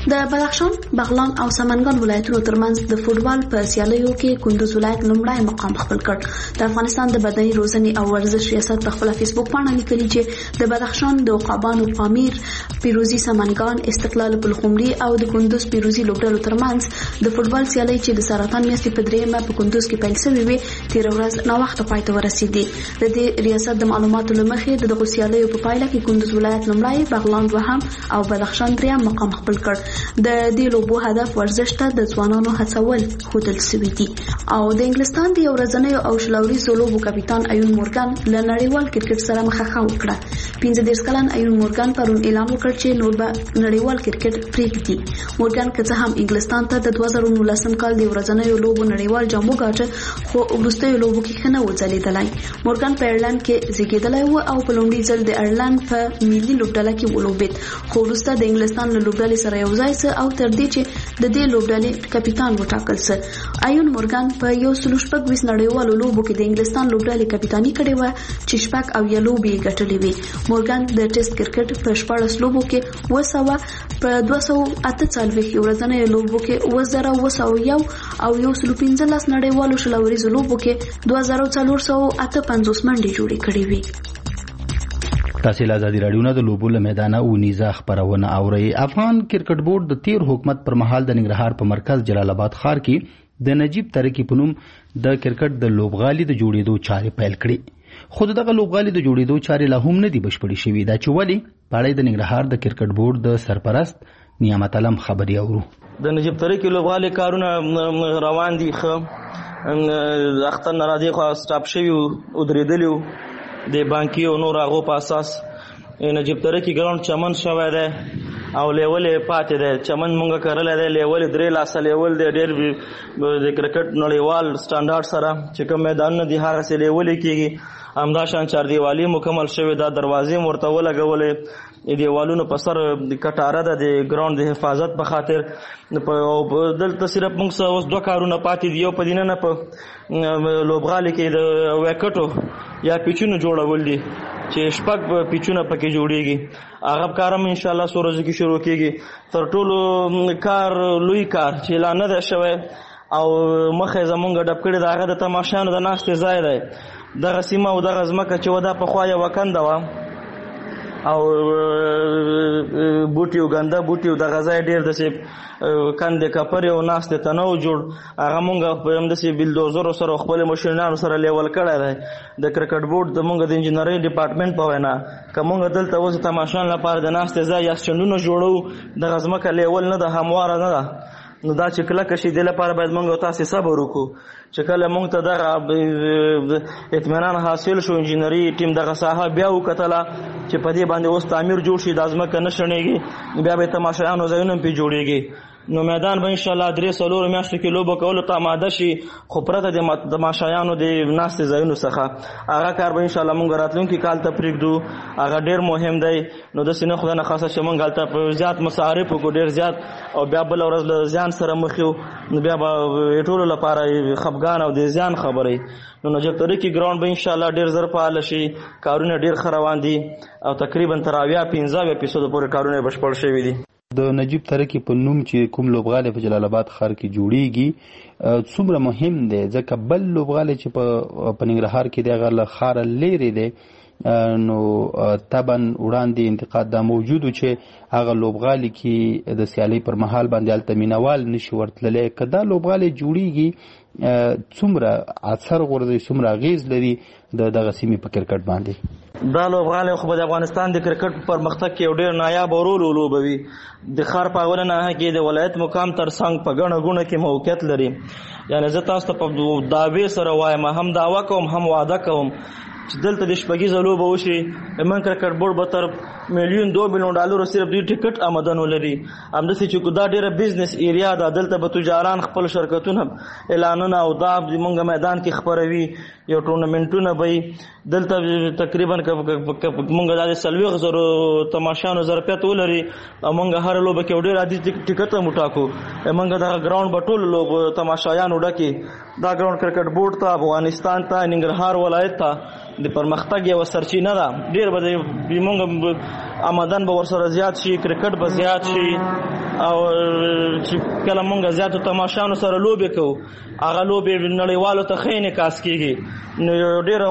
د بدخشان، بغلان او سمنګان ولایتونو ترمنځ د فوټبال په سیالیو کې کندوز ولایت لومړی مقام خپل کړ. د افغانستان د بدني روزنې او ورزش ریاست په خپل فیسبوک باندې لیکلي چې د بدخشان د عقابانو پامیر، پیروزی سمنګان، استقلال پلخمري او د کندوز پیروزی لوبډلو ترمنځ د فوټبال سیالي چې د سرطان میاشتې په دریمه په کندوز کې پیل شوې وي تیر ورځ ناوخته پای ته ورسېدې. د دې ریاست د معلوماتو له مخې د دغو سیالیو په پایله کې کندوز ولایت لومړی، بغلان دوهم او بدخشان دریم مقام خپل کړ. د دې لوبو هدف ورزش ته د ځوانانو هڅول ښودل شوي دي. او د انګلستان د یو ورځنیو او شلوريزو لوبو کپټان ایون مورګان له نړیوال کرکټ سره مخه وکړه. پنځه دېرش کلن ایون مورګان پرون اعلان وکړ چې نور به نړیوال کرکټ پرېږدي. مورګان که څه هم انګلستان ته د دوه زره نولسم کال د ورځنیو لوبو نړیوال جام وګاټه، خو وروستیو لوبو کې ښه نه و ځلېدلی. مورګان په ایرلند کې زیږېدلی و او په لومړي ځل د ایرلند په ملي لوبډله کې ولوبېد، خو وروسته د انګلستان له لوبډلې سره یو ځای سه او تر دې چې د دې لوبډلې کپټان وټاکل سه. ایون مورګان په یو سل شپږ ویشت نړیوالو لوبو کې د انګلستان لوبډلې کپټاني کړې وه چې شپږ او یا لوبې یې ګټلې وې. مورګان د ټیسټ کرکټ په شپاړس لوبو کې اوه سوه، په دوه سوه اته څلوېښت ورځنیو لوبو کې اوه زره اوه سوه یو او یو سل پنځلس نړیوالو شلوریزو لوبو کې دوه زره څلور سوه اته پنځوس منډې جوړې کړې وې. تاسو له ازادي رادیو نه د لوبو له میدانه او نیزه خبرونه اورئ. افغان کرکټ بورډ د تیر حکومت پر مهال د ننګرهار په مرکز جلال آباد ښار کې د نجیب ترکی په نوم د کرکټ د لوبغالي د جوړېدو چارې پیل کړې. خو دغه لوبغالي د جوړېدو چارې لا هم نه دي بشپړې شوې. دا چې ولې په اړه د ننګرهار د کرکټ بورډ د سرپرست نعمت علم خبري اورو. د نجیب ترکی لوبغالي کارونه روان دي، خو اختر ناراضي خو سټاپ شوی او درېدلی د بانکي او نور هغو په اساس. نجیب ترکی ګراوند چمن شوی دی او لیول پاتې دی. چمن مونږ کرلی دی، لیول درې لاسه لیول دی، ډېر د کرکټ نړیوال سټانډارډ سره چې کوم میدانونه دي هغسې لیولې کېږي. همداشان چاردیوالي مکمل شوې ده، دروازې م ورته ولګولې، دیوالونو په سر کټاره ده د ګراوند د حفاظت په خاطر. دلته صرف موږ څه اوس دوه کارونه پاتې دي. یو په دننه په لوبغالي کې د ویکټو یا پیچونو جوړول دي چې شپږ پیچونه پکې جوړیږي. هغه کار هم انشاءالله څو ورځو کې شروع کېږي. تر ټولو کار لوی کار چې لا نه دی شوی او مخې زمونږ ډب کړی د هغه د تماشیانو د ناستې ځای دی. دغه سیمه او دغه ځمکه چې وه دا پخوا یوه کنده وه او بوټي او ګنده بوټي او دغه ځای ډېر داسې کندې کپرې او ناستې ته نه و جوړ. هغه مونږ په همداسې بلدوزرو سره او خپلې ماشینانو سره لیول کړی دی. د کرکټ بورډ د مونږ د انجینرۍ ډپارټمنټ په وینا که مونږ دلته اوس د تماشان لپاره د ناستې ځای یا سټنډونه جوړو، دغه ځمکه لیول نه ده، همواره نه ده. نو دا چې کلکه شي دې لپاره باید مونږ او تاسې صبر وکړو چې کله مونږ ته دغه اطمینان حاصل شو، انجینري ټیم دغه ساحه بیا وکتله چې په دې باندې اوس تعمیر جوړ شي، دا ځمکه نه شڼېږي، بیا به تماشایانو ځایونه پرې جوړېږي. نو میدان به انشاءالله درې څلورو میاشتو کې لوبه کولو ته آماده شي، خو پرته د تماشایانو د ناستې ځایونو څخه هغه کار به انشاءالله مونږ راتلونکي کال ته پرېږدو. هغه ډېر مهم دی. نو داسې نه خدای نخواسته چې مونږ هلته په زیات مصارف وکړو، ډېر زیات، او بیا بله ورځ له زیان سره مخ یو، نو بیا به ټولو لپاره خفګان او د زیان خبرې. نو نجیب ترکی ګراوند به انشاءالله ډېر زر فعاله شي. کارونه ډېر ښه روان دي او تقریبا تر اویا پنځه اویا فیصدو پورې کارونه یې بشپړ شوي دي. د نجیب ترکی په نوم چې کوم لوبغالی په جلال آباد ښار کې جوړیږي څومره مهم دی، ځکه بل لوبغالی چې په ننګرهار کې دی هغه له ښاره لیرې دی. نو طبعا وړاندې انتقاد دا موجود چې هغه لوبغالی کې د سیالۍ پر مهال باندې هلته مینوال نشي ورتللی. که دا لوبغالی جوړیږي څومره اثر غورځوي، څومره اغېز لري د دغه سیمې په کرکټ باندې؟ دا لوبغالی خو به د افغانستان د کرکټ په پرمختګ کې یو ډېر نایاب رول ولوبوي. د ښار په اوله ناحیه کې د ولایت مقام تر څنګ په ګڼه ګوڼه کې موقعیت لري. یعنې زه تاسو ته په دعوې سره وایم، هم دعوه کوم هم وعده کوم چې دلته د شپږیزه لوبه وشي، زموږ کرکټ بورډ به تر میلیون دو میلیون ډالرو صرف دوی ټکټ آمدن ولري. همداسې چې دا ډېره بزنس ایریا ده، دلته به تجاران خپل شرکتونه اعلانونه او دا زموږ میدان کې خپروي، یو ټورنمنټونه به دلته تقریبا مونږ دا د څلوېښت زرو تماشیانو ظرفیت ولري او مونږ هره لوبه کې یو ډېر عادي ټکټ هم وټاکو. مونږ دغه ګراوند به ټولو لوبو تماشایانو ډکې. دا ګراوند کرکټ بورډ ته، افغانستان ته، ننګرهار ولایت ته د پرمختګ یوه سرچینه ده. ډېر به د مونږ آمدن به ورسره زیات شي، کرکټ به زیات شي او چې کله مونږ زیاتو تماشانو سره لوبې کوو هغه لوبې نړیوالو ته ښه انعکاس کېږي نو ډېره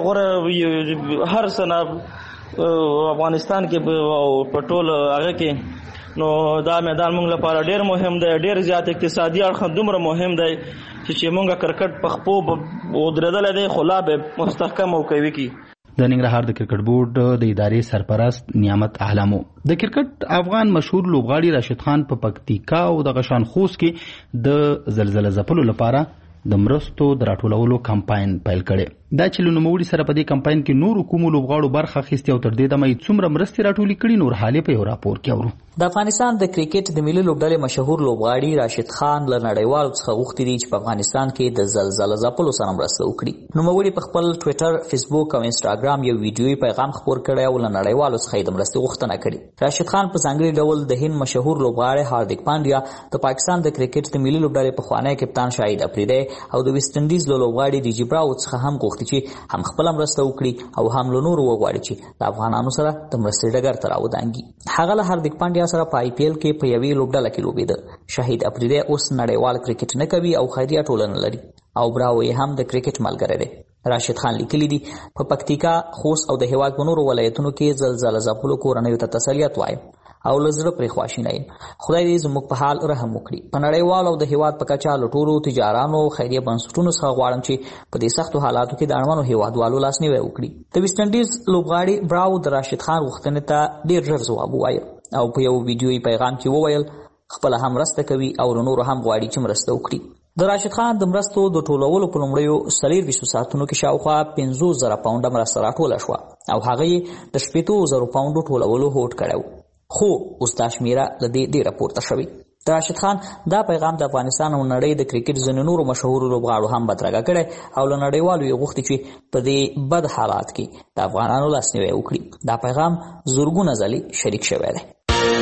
غوره هر څه نه افغانستان کې او په ټول هغه کې نو دا میدان مونږ لپاره ډېر مهم دی ډېر زیات اقتصادي اړخ دومره مهم دی چې مونږ کرکټ په خپو ودرېدلی دی خو لا به مستحکم او قوي کړي. د ننګرهار د کرکټ بورډ د ادارې سرپرست نعمت عالمو د کرکټ افغان مشهور لوبغاړي راشد خان په پکتیکا او د غشان خوست کې د زلزلې ځپلو لپاره د مرستو د راټولولو کمپاین پیل کړي. دا چې له نوموړي سره په دې کمپاین کې نور کومو لوبغاړو برخه اخیستې او تر دې دمه یې څومره مرستې راټولې کړي نور حالې په یو راپور کې اورو. د افغانستان د کرکټ د ملي لوبډلې مشهور لوبغاړي راشد خان له نړیوالو څخه غوښتي دي چې په افغانستان کې د زلزلې ځپلو سره مرسته وکړي. نوموړي په خپل ټویټر، فیسبوک او انسټاګرام یو ویډیويي پیغام خپور کړی او له نړیوالو څخه د مرستې غوښتنه کړې. راشد خان په ځانګړي ډول د هند مشهور لوبغاړي هاردیک پانډیا، د پاکستان د کرکټ د ملي لوبډلې پخوانی کپتان شاهید افریدی او د ویسټ انډیز لوبغاړي ډیجی براو څخه هم غوښتي چې هم خپل مرسته وکړي او هم له نورو وغواړي چې د افغانانو سره د مرستې ډګر ته راودانګي. هغه له هاردیک پانډیا سره په آی پی ایل کې په یوې لوبډله کې لوبېده. شاهید افریدی اوس نړیوال کرکټ نه کوي او خیریه ټولنه لري او براو یې هم د کرکټ ملګری دی. راشد خان لیکلی دی په پکتیکا، خوست او د هیواد په نورو ولایتونو کې زلزلې ځپلو کورنیو ته تسلیت وایم او لزړه پرې خواشینه یم. خدای دې زموږ په حال رحم وکړي. په نړیوال او د هیواد په کچه له ټولو تجارانو خیریه بنسټونو څخه غواړم چې په دې سختو حالاتو کې د اړمنو هیوادوالو لاسنیوی وکړي. د ویسټ انډیز لوبغاړي براو د راشد خان غوښتنې ته ډېر ژر ځواب ووایه او په یو ویډیويي پیغام کې وویل خپله هم مرسته کوي او له نورو هم غواړي چې مرسته وکړي. د راشد خان د مرستو د ټولولو په لومړیو څلېرویشتو ساعتونو کې شاوخوا پنځوس زره پاونډه مرسته راټوله شوه او هغه یې د شپېتو زرو پاونډو ټولولو هوډ کړی و، خو اوس دا شمېره له دې ډېره پورته شوې. د راشد خان دا پیغام د افغانستان او نړۍ د کرکټ ځینو نورو مشهورو لوبغاړو هم بدرګه کړی او له نړیوالو یې غوښتي چې په دې بد حالات کې د افغانانو لاسنیوی وکړي. دا پیغام زرګونه ځلې شریک شوی دی.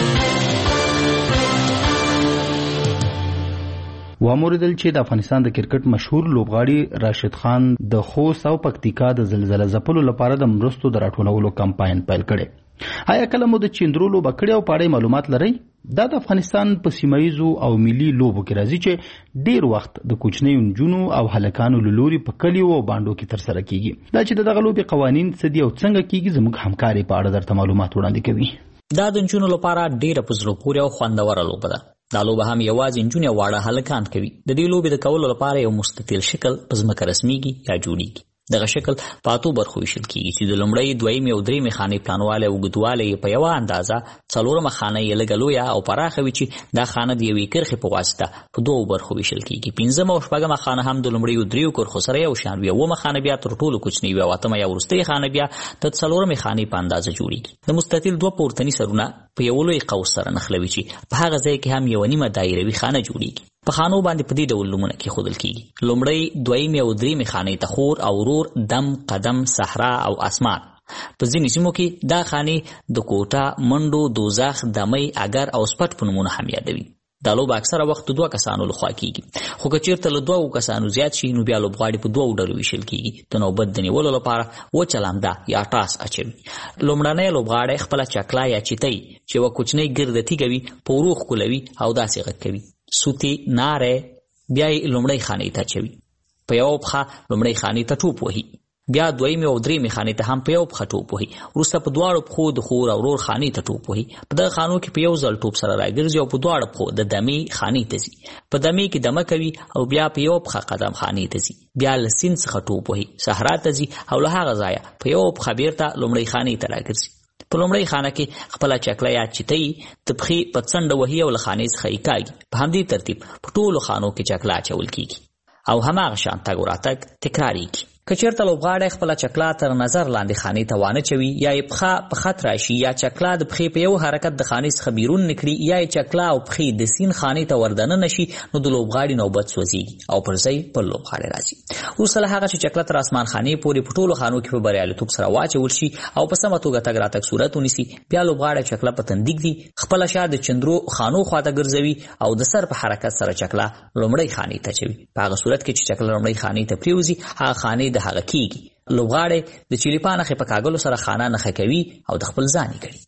واموریدل چې د افغانستان د کرکټ مشهور لوبغاړي راشد خان د خوست او پکتیکا د زلزلې ځپلو لپاره د مرستو د راټولولو کمپاین پیل کړي. آیا کله مو د چیندرو لوبه کړې او په اړه معلومات لرئ؟ دا د افغانستان په سیمایزو او ملي لوبو کې راځي چې ډیر وخت د کوچنیو نجونو او هلکانو له لوري په کلیو او بانډو کې ترسره کیږي. دا چې دغه لوبې قوانین څه دي او څنګه کیږي زموږ همکاري په اړه درته معلومات وړاندې کوي. دا د نجونو لپاره ډیره په زړه پورې او خوندوره لوبه ده. دا لوبه هم یوازې نجونې او واړه هلکان کوي. د دې لوبې د کولو لپاره یو مستطیل شکل په ځمکه رسمیږي یا جوړیږي. دغه شکل په اتو برخو ویشل کیږي چې د لومړۍ، دویمې او درېیمې خانې پلانوالی او اوږدوالی یې په یوه اندازه، څلورمه خانه یې لږه لویه او پراخه وي چې دا خانه د یوې کرښې په واسطه په دوو برخو ویشل کیږي. پنځمه او شپږمه خانه هم د لومړیو دریو کرښو سره یو شان وي. اوومه خانه بیا تر ټولو کوچنۍ وي او اتمه یا وروستۍ خانه بیا د څلورمې خانې په اندازه جوړیږي. د مستطیل دوه پورتني سرونه په یو لوی قوس سره نښلوي چې په هغه ځای کې هم یوه نیمه دایروي خانه جوړیږي. په خانو باندې په دې ډول نومونه کېښودل کیږي. لومړی، دویمې او درېیمې خانې ته خور او ورور، دم، قدم، صحرا او اسمان. په ځینې سیمو کې دا خانې د کوټه، منډو، دوزخ، دمۍ، اگر او سپټ په نومونو هم یادوي. دا لوبه اکثره وخت دوه کسانو لخوا کیږي، خو که چیرته له دوو کسانو زیات شي نو بیا لوبغاړي په دوو ډلو ویشل کیږي. د نوبت د نیولو لپاره وچه لمده یا ټاس اچوي. لومړنی لوبغاړی خپله چکله یا چیتۍ چې یوه کوچنۍ ګرده تیږه وي په ورو ښکلوي او داسې غږ کوي. سوتی، ناری، بیا یې لومړۍ خانې ته اچوي. په یوه پښه لومړۍ خانې ته ټوپ وهي، بیا دویمې او درېیمې خانې ته هم په یو پښه ټوپ وهي. وروسته په دواړو پښو د خور او ورور خانې ته ټوپ وهي. په دغه خانو کې په یو ځل ټوپ سره راګرځي او په دواړو پښو د دمې خانې ته ځي. په دمې کې دمه کوي او بیا په یو پښه قدم خانې ته ځي. بیا له سیند څخه ټوپ وهي، صحرا ته ځي او له هغه ځایه په یو پښه بیرته لومړۍ خانې ته راګرځي. په لومړۍ خانه کې خپله چکله یا چیتۍ د پښې په څنډه وهي او له خانې څخه یې کاږي. په همدې ترتیب په ټولو خانو کې چکله اچول کیږي او هماغه شان تګ و راتګ تکراریږي. که چېرته لوبغاړی خپله چکله تر نظر لاندې خانې ته وانه چوي یا یې پښه په خط راشي یا چکله د پښې په یو حرکت د خانې څخه بیرون نکړي یا یې چکله او پښې د سیند خانې ته وردننه شي نو د لوبغاړي نوبت سوځېږي او پر ځای بل لوبغاړی راځي. وروسته له هغه چې چکله تر اسمان خانې پورې په ټولو خانو کې په بریالیتوب سره واچول شي او په سمه توګه تګ راتګ صورت ونیسي، بیا لوبغاړی چکله په تن ږدي، خپله شا د چندرو خانو خواته ګرځوي او د سر په حرکت سره چکله لومړۍ خانې ته اچوي. په هغه صورت کې چې چکله لومړۍ خانې ته پرېوځي هغه خانې د هغه کېږي. لوبغاړی د چلیپا نښې په کاږلو سره خانه نښه کوي او د خپل ځان یې کړي.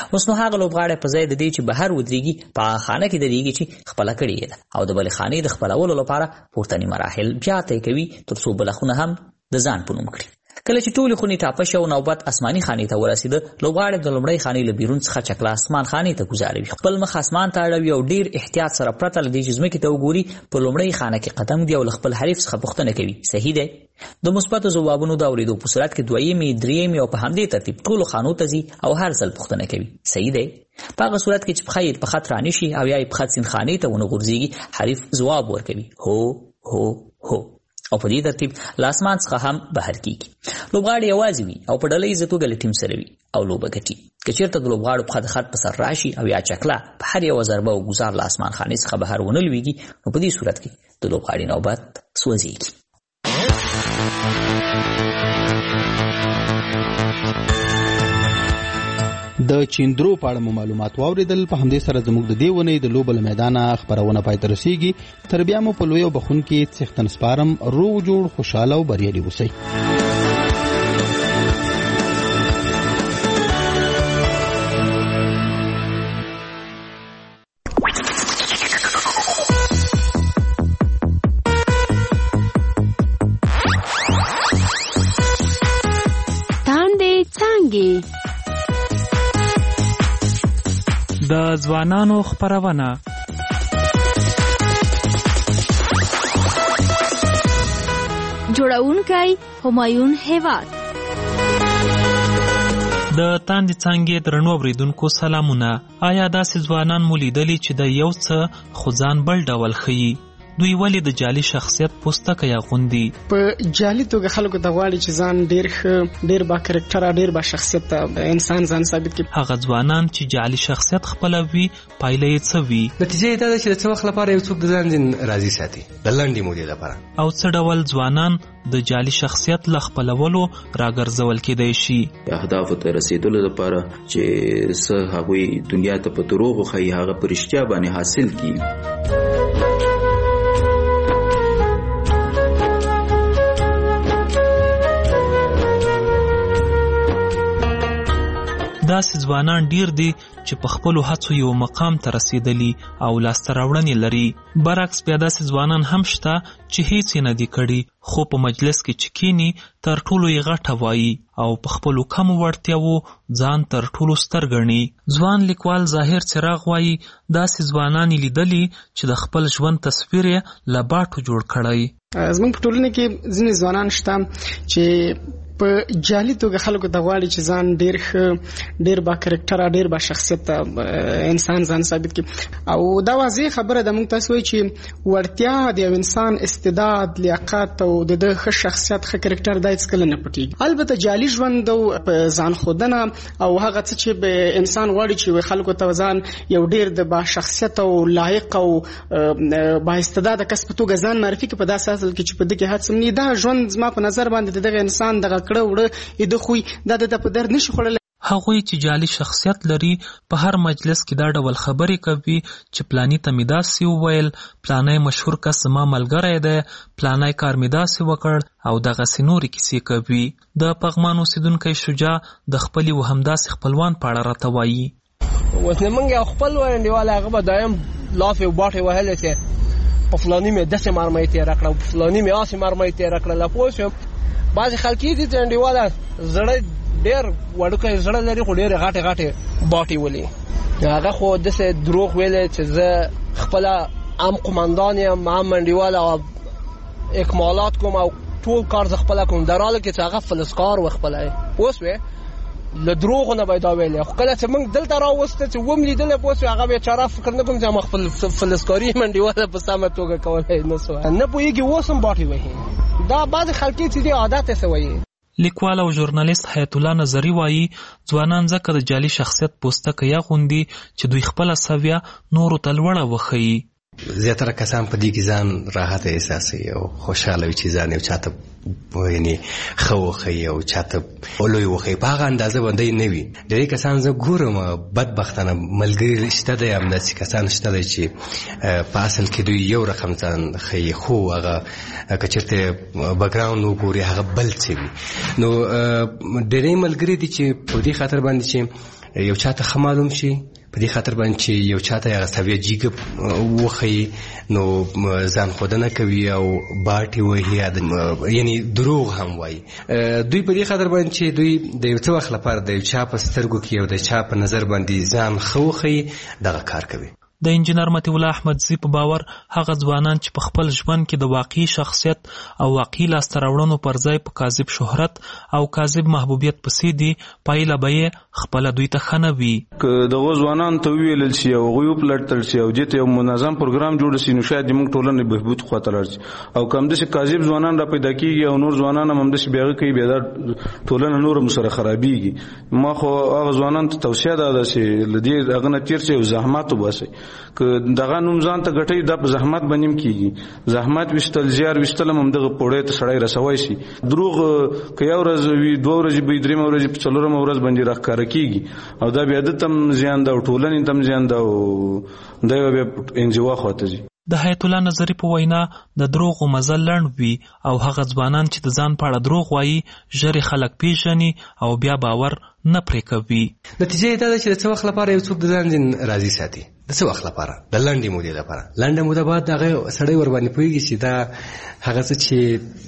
اوس نو هغه لوبغاړی په ځای د دې چې بهر ودرېږي په خانه کې درېږي چې خپله کړې ده او د بلې خانې د خپلولو لپاره پورتني مراحل بیا طی کوي تر څو بله خونه هم د ځان په نوم کړي. کله چې ټولې خونې ټاپه شي او نوبت اسماني خانې ته ورسېده، لوبغاړی د لومړۍ خانې له بیرون څخه چکله اسمان خانې ته ګوزاروي، خپل مخ اسمان ته اړوي او ډیر احتیاط سره پرته له دې چې ځمکې ته وګوري په لومړۍ خانه کې قدم ږدي او له خپل حریف څخه پوښتنه کوي صحیح دی. د مثبتو ځوابونو د اورېدو په صورت کې دویمې درېیمې او په همدې ترتیب ټولو خانو ته ځي او هر ځل پوښتنه کوي صحیح دی. په هغه صورت کې چې پښه یې په خط رانشي او یا یې پښه سین خانې ته ونه غورځېږي، حریف ځواب ورکوي هو هو هو او په دې ترتیب له اسمان څخه هم بهر کیږي. لوبغاړی یوازې وي او په ډله ییزه توګه له ټیم سره وي او لوبه ګټي. که چېرته د لوبغاړو پښه د خط په سر راشي او یا چکله په هر یوه ضربه او ګوزار له اسمان خانې څخه بهر ونه لویږي، نو په دې صورت کې د لوبغاړي نوبت سوځېږي. د چیندرو په اړه مو معلومات واوریدل. په همدې سره زموږ د دې ونې د لوبو له میدانه خپرونه پای ته رسیږي. تر بیا مو په لوی او بخونکي څښتن سپارم. روغ جوړ، خوشاله او بریالي اوسئ. د ځوانانو خپرونه جوړونکی همایون هیواد. د تاندې څانګې درنو اوریدونکو سلامونه. آیا داسې ځوانان مو لیدلي چې د یو څه خو ځان بل ډول ښیي؟ دوی ولې د جعلي شخصیت پوستکی اغوندي؟ په جعلي توګه خلکو ته غواړي چې ځان ډیر ښه، ډیر با کرکټره، ډیر با شخصیت انسان ځان ثابت کړي. هغه ځوانان چې جعلي شخصیت خپلوي پایله یې څه وي؟ نتیجه یې دا ده چې د څه وخت لپاره یو څوک د ځان ځین راضي ساتي د لنډې مودې لپاره. او څه ډول ځوانان د جعلي شخصیت له خپلولو راګرځول کېدای شي؟ اهدافو ته رسیدلو لپاره چې څه هغوی دنیا ته په دروغو ښایي هغه په رښتیا باندې حاصل کړي. داسې ځوانان ډیر دي چې په خپلو هڅو یو مقام ته رسیدلي او لاسته راوړنې لري. برعکس بیا داسې ځوانان هم شته چې هیڅ یې نه دي کړي، خو په مجلس کې چې کینی تر ټولو یې غټه وایي او په خپلو کمو وړتیاوو ځان تر ټولو ستر ګڼي. ځوان لیکوال ظاهر څراغ وایي داسې ځوانان یې لیدلي چې د خپل ژوند تصویر یې له باټو جوړ کړی. زموږ په ټولنه کې ځینې ځوانان شته چې په جعلي توګه خلکو ته غواړي چې ځان ډیر ښه، ډیر با کرکټره، ډیر با شخصیت انسان ځان ثابت کړي. او دا واضح خبره ده، موږ تاسو وایي چې وړتیا د یو انسان استعداد، لیاقت او د ده ښه شخصیت، ښه کرکټر دا هېڅکله نه پټېږي. البته جعلي ژوند او په ځان ښودنه او هغه څه چې به انسان غواړي چې خلکو ته ځان یو ډیر د با شخصیت او لایق او با استعداد کس په توګه ځان معرفي کړي، په داسې اصل کې چې په دې کې هڅه نه دا ژوند زما په نظر باندې دغه انسان دغه کړه وړه د خوی دا د په در نشي خوړل. هغوی چې جعلي شخصیت لري په هر مجلس کې دا ډول خبرې کوي چې پلانی ته مې داسې وویل، پلانی مشهور کس زما ملګری دی، پلانی کار مې داسې وکړ او دغسې نورې کیسې کوي. د پغمان اوسېدونکی شجاع د خپلې و همداسې خپلوان په اړه راته وایي. اوس نه موږ یو خپل انډیوال هغه به دایم لافې او باټې وهلې چې په فلاني مې داسې مرمۍ تېره کړه، په فلاني مې هسې مرمۍ تېره کړله. پوه شوم بعضې خلک یې دي چې انډیواله زړه ډېر وړوکی زړه لري خو ډېرې غټې غټې باټې ولي. هغه خو داسې دروغ ویلی چې زه خپله هم قمندان یم، هم انډیواله او اکمالات کوم او ټول کار زه خپله کوم، در حاله کې چې هغه فلسکار و خپله اوسوې له دروغو نه به یې دا ویلی. خو کله چې موږ دلته راوسته چې وم لیدلی پوه شوې هغه بیچاره فکر نه کوم چې ما خپل فلسکاري منډیواله په سمه توګه کولی نه سوه نه پوهېږي اوس هم باټې وهي. دا بعضې خلکې چې دی عادت یې څه وایي. لیکوال او ژورنالیست حیات الله نظري وایي ځوانان ځکه د جعلي شخصیت پوستکی اغوندي چې دوی خپله سویه نورو ته لوړه وښیي. زیاتره کسان په دې کې ځان راحت احساسوي او خوشاله وي چې ځان یو چاته یعنی ښه وښیي او چاته لوی وښیي، په هغه اندازه باندې نه وي. ډېری کسان زه ګورم بدبختانه ملګري شته دی، همداسې کسان شته دی چې په اصل کې دوی یو رقم ځان ښیي، خو هغه که چېرته بکګراونډ وګوري هغه بل څه وي. نو ډېری ملګري دي چې په دې خاطر باندې چې یو چاته ښه معلوم شي، په دې خاطر باندې چې یو چاته هغه سویه جیګه وښیي نو ځان ښودنه کوي او باټې وهي، یعنی دروغ هم وایي. دوی په دې خاطر باندې چې دوی د یو څه وخت لپاره د یو چا په سترګو کې او د چا په نظر باندې ځان ښه وښیي، دغه کار کوي. د انجینر مطیع الله احمدزي په باور هغه ځوانان چې په خپل ژوند کې د واقعي شخصیت او واقعي لاسته راوړنو پر ځای په کاذب شهرت او کاذب محبوبیت پسې دي، پایله به یې خپله دوی ته ښه نه وي. که دغو ځوانانو ته وویلل شي او هغوی وپلټل شي او دې ته یو منظم پروګرام جوړ شي، نو شاید زموږ ټولنې بهبود خواته لاړ شي. او که همداسې کاذب ځوانان را پیدا کېږي او نور ځوانان هم همداسې بې هغه کوي، بیا دا ټولنه نور هم سره خرابېږي. ما خو هغه ځوانانو ته توصیه ده ده چې له دې هغه نه تېر شئ او زحمت وباسئ. که دغه نوم ځان ته ګټئ، دا په زحمت باندې هم کېږي. زحمت ویشتل، زیار ویشتل هم همدغه پوړۍ ته سړی رسوی شي. دروغ که یو ورځ وي، دوه ورځې به وي، درېیمه ورځ په څلورمه ورځ باندې راښکاره کېږي او دا بیا ده ته هم زیان ده او ټولنې ته هم زیان ده او دا یوه بیا انزوا خواته ځي. د حیات الله نظري په وینا د دروغو مزل لنډ وي او هغه ځوانان چې د ځان په اړه دروغ وایي ژر خلک پیژني او بیا باور نه پرې کوي. نتیجه یې دا ده چې د څه وخت لپاره یو څوک د ځان ځین راضي ساتي، د څه وخت لپاره، د لنډې مودې لپاره. لنډه موده بعد هغه سړی ورباندې پوهېږي چې دا هغه څه چې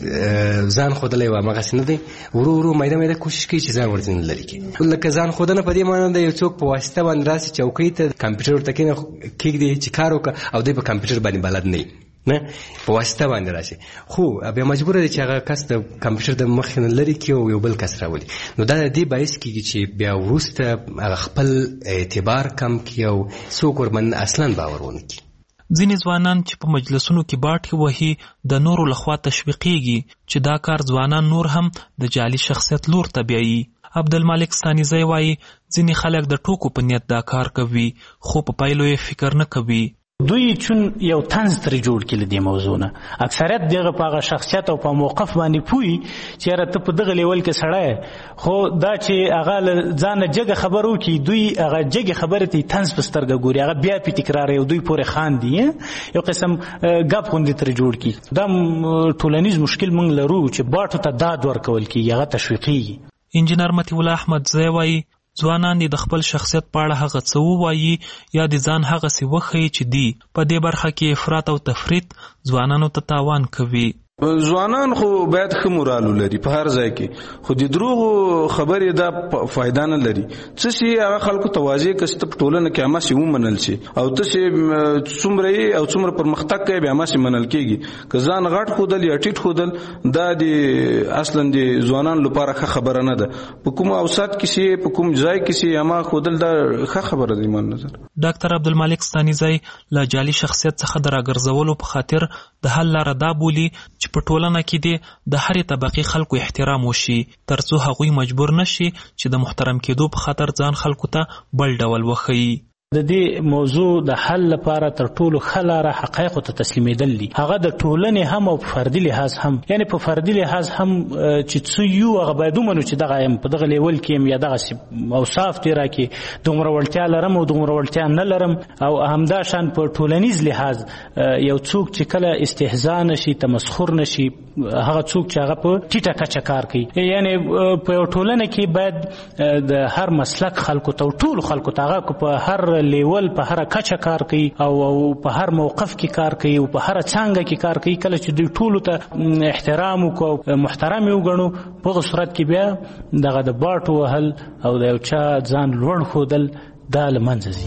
ځان ښودلی و همغسې نه دی، ورو ورو میده میده کوشش کوي چې ځان ورځینې لرې کړي. لکه ځان ښودنه په دې معنی ده یو څوک په واسطه باندې راسي چوکۍ ته کمپیوټر ورته کېږدي چې کار وکړه او دی په کمپیوټر باندې بلد نه وي، نه په واسطه باندې راشي، خو بیا مجبوره دی چې هغه کس د کمپیوټر د مخې نه لرې کړي او یو بل کس راولي. نو دا د دې باعث کېږي چې بیا وروسته هغه خپل اعتبار کم کړي او څوک ورباندې اصلا باور ونه کړي. ځینې ځوانان چې په مجلسونو کې باټې وهي د نورو لخوا تشویقېږي چې دا کار ځوانان نور هم د جعلي شخصیت لور ته بیایي. عبدالمالک ستانیزی وایي ځینې خلک د ټوکو په نیت دا کار کوي خو په پایلو یې فکر نه کوي. دوی چون یو طنز ترې جوړ کړي دې موضوع نه، اکثریت دغه په هغه شخصیت او په موقف باندې پوي چې یاره ته په دغه لیول کې سړی، خو دا چې هغه له ځانه جګه خبر وکړي، دوی هغه جګې خبرې ته طنز په سترګه ګوري، هغه بیا پې تکراروي او دوی پورې خاندي، یو قسم ګپ غوندې ترې جوړ کړي. دا ټولنیز مشکل موږ لرو چې باټو ته داد ورکول کېږي، هغه تشویقېږي. انجینر مطیع الله احمدزی وایي ځوانان دې د خپل شخصیت په اړه هغه څه ووایي یا د ځان هغسې وښیي چې دی په دې برخه کې افراط او تفریط ځوانانو ته تاوان کوي. ځوانان خو باید ښه مورال ولري په هر ځای کې، خو د دروغو خبرې دا فایده نه لري. څه شي هغه خلکو ته واضح کړه چې ته په ټولنه کې هماسې ومنل شي او ته چې څومره یې او څومره پرمختګ کوې بیا هماسې منل کېږي. که ځان غټ ښودل یا ټیټ ښودل دا د اصلا د ځوانانو لپاره ښه خبره نه ده. په کوم اوسط کې شي، په کوم ځای کې شي، هما ښودل دا ښه خبره ده ایمان نظر. ډاکټر عبدالمالک ستانیزی له جعلي شخصیت څخه د راګرځولو په خاطر د حل لاره دا بولي چې په ټولنه کې دې د هرې طبقې خلکو احترام وشي ترڅو هغوی مجبور نشي چې د محترم کېدو په خاطر ځان خلکو ته بل ډول وښیي. د دې موضوع د حل لپاره تر ټولو ښه لاره حقایقو ته تسلیمېدل دي، هغه د ټولنې هم او په فردي لحاظ هم، یعنې په فردي لحاظ هم چې څه یو هغه باید ومنو چې دغه یم، په دغه لیول کې یم یا دغسې اوصاف دې راکړي، دومره وړتیا لرم او دومره وړتیا نه لرم. او همداشان په ټولنیز لحاظ یو څوک چې کله استهزا نشي، تمسخر نشي، هغه څوک چې هغه په ټیټه کچه کار کوي، یعنې په یو ټولنه کې باید د هر مسلک خلکو ته او ټولو خلکو ته هغه په هر لیول په هر کچه کار کوي او په هر موقف کې کار کوي او په هر څانګه کې کار کوي. کله چې دوی ټولو ته احترام وکړو، محترم یې وګڼو، په هغه صورت کې بیا دغه د باټو وهل او د یو چا ځان لوړ ښودل دا له منځه ځي.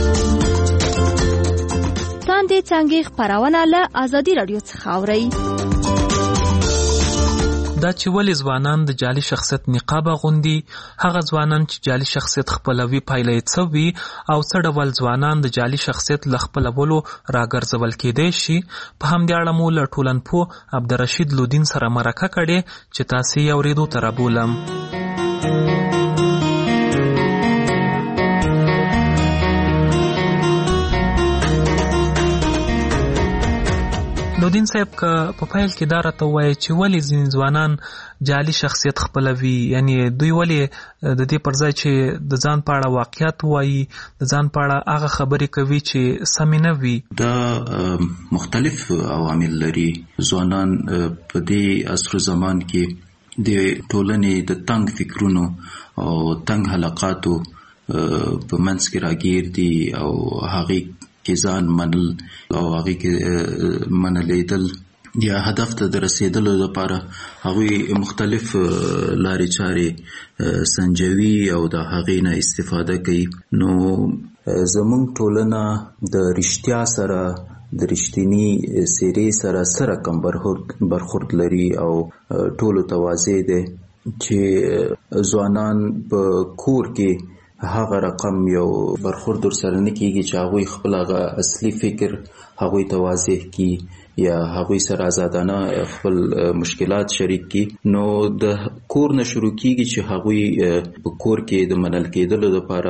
تاندې څانګې خپرونه له ازادي راډیو څخه اورئ. دا چې ولې ځوانان د جعلي شخصیت نقاب اغوندي، هغه ځوانان چې جعلي شخصیت خپلوي پایله یې څه وي او څه ډول ځوانان د جعلي شخصیت له خپلولو راګرځول کېدی شي، په همدې اړه مو له ټولنپوه عبدالرشید لودین سره مرکه کړې چې تاسې یې اورېدو ته رابولم. لودین صاحب که په پیل کې دا راته ووایي چې ولې ځینې ځوانان جعلي شخصیت خپلوي، یعنی دوی ولې د دې پر ځای چې د ځان په اړه واقعیت ووایي د ځان په اړه هغه خبرې کوي چې سمې نه وي؟ دا مختلف عوامل لري. ځوانان په دې عصر زمان کې د ټولنې د تنګ فکرونو او تنګ حلقاتو په منځ کې راګیر دي او هغې کې ځان منل او هغې کې منلیدل یا هدف ته د رسیدلو لپاره هغوی مختلف لارې چارې سنجوي او د هغې نه استفاده کوي. نو زموږ ټولنه د رښتیا سره د رښتینی څیرې سره سره کم برخورد لري او ټولو ته واضح دی چې ځوانان په کور کې هغه رقم یو برخورد ورسره نه کېږي چې هغوی خپل هغه اصلي فکر هغوی ته واضح کړي یا هغوی سره آزادانه خپل مشکلات شریک کړي. نو د کور نه شروع کېږي چې هغوی په کور کې د منل کېدلو لپاره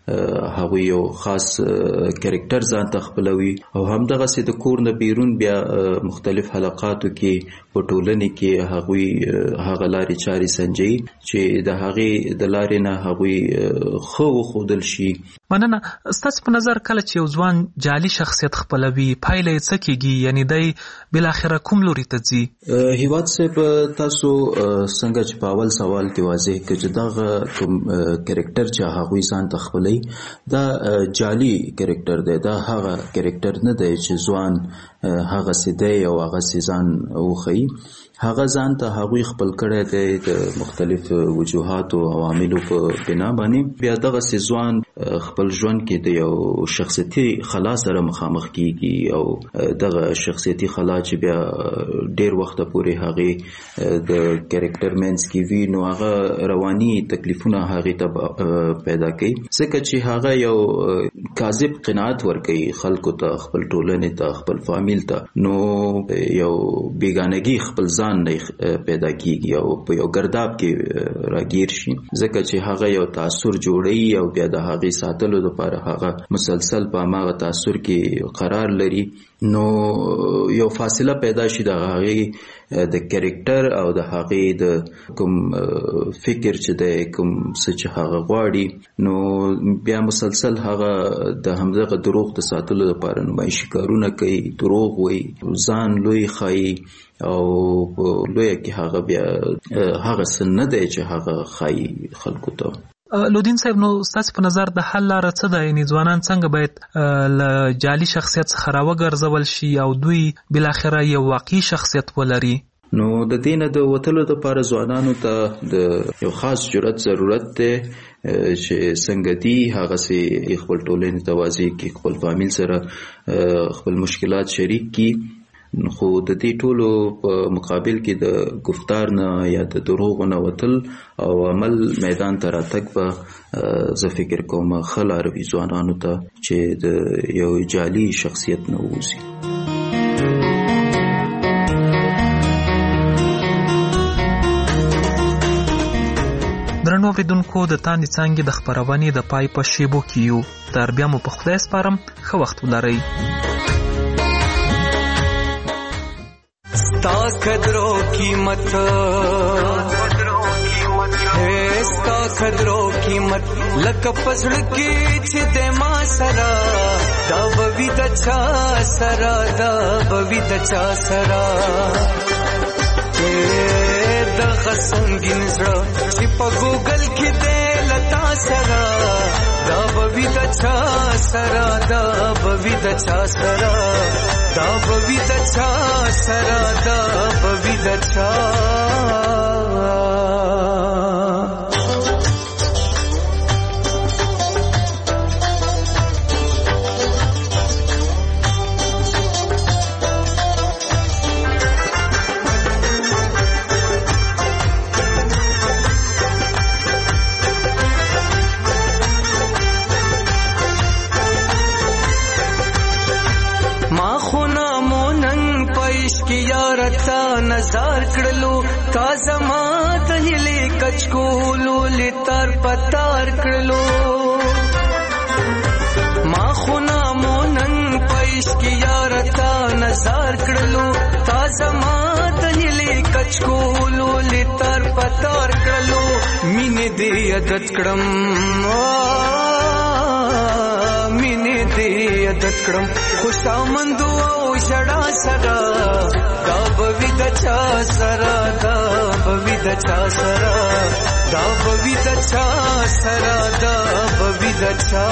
هغوی یو خاص کرکټر ځان ته خپلوي او همدغسې د کور نه بیرون بیا مختلف حلقاتو کې په ټولنې کې هغوی هغه لارې چارې سنجوي چې د هغې د لارې نه هغوی ښه وښودل شي. مننه. ستاسو په نظر کله چې یو ځوان جعلي شخصیت خپلوي پایله یې څه کېږي؟ یعنی دی بالاخره کوم لوري ته ځي؟ هیواد صاحب تاسو څنګه چې په اول سوال کې واضح کړه چې دغه کوم کرکټر چې هغوی ځان ته خپلوي دا جعلي کرکټر دی. دا هغه کرکټر نه دی چې ځوان هغه سي دی او هغه سي ځان وښيي. هغه ځان ته هغوی خپل کړی دی د مختلف وجوهاتو او عواملو په بنا باندې. بیا دغسې ځوان خپل ژوند کې د یو شخصیتي خلا سره مخامخ کیږي او دغه شخصیتي خلا چې بیا ډیر وخت پورې هغې د کرکټر مینس کې وي نو هغه رواني تکلیفونه هغې ته پیدا کوي ځکه چې هغه یو کاذب قناعت ورکوي خلکو ته، خپل ټولنې ته، خپل فامیل ته. نو یو بیګانګي خپل ځان نه پیدا کیږي او په یو ګرداب کې راګیر شي ځکه چې هغه یو تاثر جوړوي او بیا د هغې ساتلو لپاره هغه مسلسل په هماغه تاثر کې قرار لري. نو یو فاصله پیدا شي د هغې د کرکټر او د هغې د کوم فکر چې د کوم څه چې هغه غواړي نو بیا مسلسل هغه د همدغه دروغ د ساتلو لپاره نمایشي کارونه کوي، دروغ وایي، ځان لوی ښایي او لویه کې هغه بیا هغه څه نه دی چې هغه ښایي خلکو ته. لودین صاحب نو ستاسو په نظر د حل لاره څه ده؟ یعنې ځوانان څنګه باید له جعلي شخصیت څخه راوګرځول شي او دوی بالاخره یو واقعي شخصیت ولري؟ نو د دې نه د وتلو دپاره ځوانانو ته د یو خاص جرأت ضرورت دی چې څنګه دي هغسې خپل ټولنې ته واضح کړي، خپل فامیل سره خپل مشکلات شریک کړي. خو د دې ټولو په مقابل کې د گفتار نه یا د دروغو نه وتل او عمل میدان ته راتګ به زه فکر کوم ښه لاره وي ځوانانو ته چې د یو جعلي شخصیت نه ووځي. درنو اوریدونکو د تاندې څانګې د خپرونې د پای په شیبو کې یو. تر بیا مو په خدای سپارم، ښه وخت ولرئ. ستا قدرو قیمت ہے ستا قدرو قیمت لکه پزړه کې چې د ما سره دا بوي د چا سره دا بوي د چا سره د خسنګین زړه چې په ګوګل کې دی لتا سره دا بوي د چا سره دا بوي د چا سره دا بوي د چا سره دا بوي د چا. نظر کړلو تا زما د هلې کچکولو لتر پتار کړلو ما خو نامو نن پېښ کې یار تا نظر کړلو تار کړلو مینې دې عادت کړم مینې دې عادت کړم خوشامند او شړا سره دا بوي د چا سره دا بوي د چا سره دا بوي د چا سره دا بوي د چا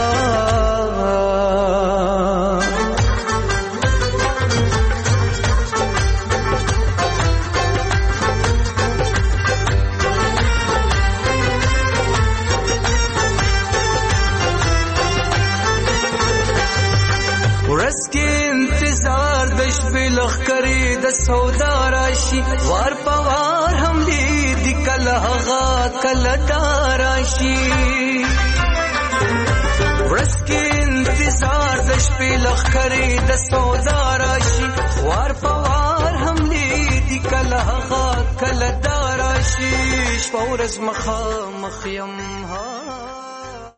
لخکری د سودا راشي وار پوار هم دې د کله غا کله داراشي ورس کې انتظار د شپې لخکری د سودا راشي وار پوار هم دې د کله غا کله داراشي شپورز مخ مخ يم ها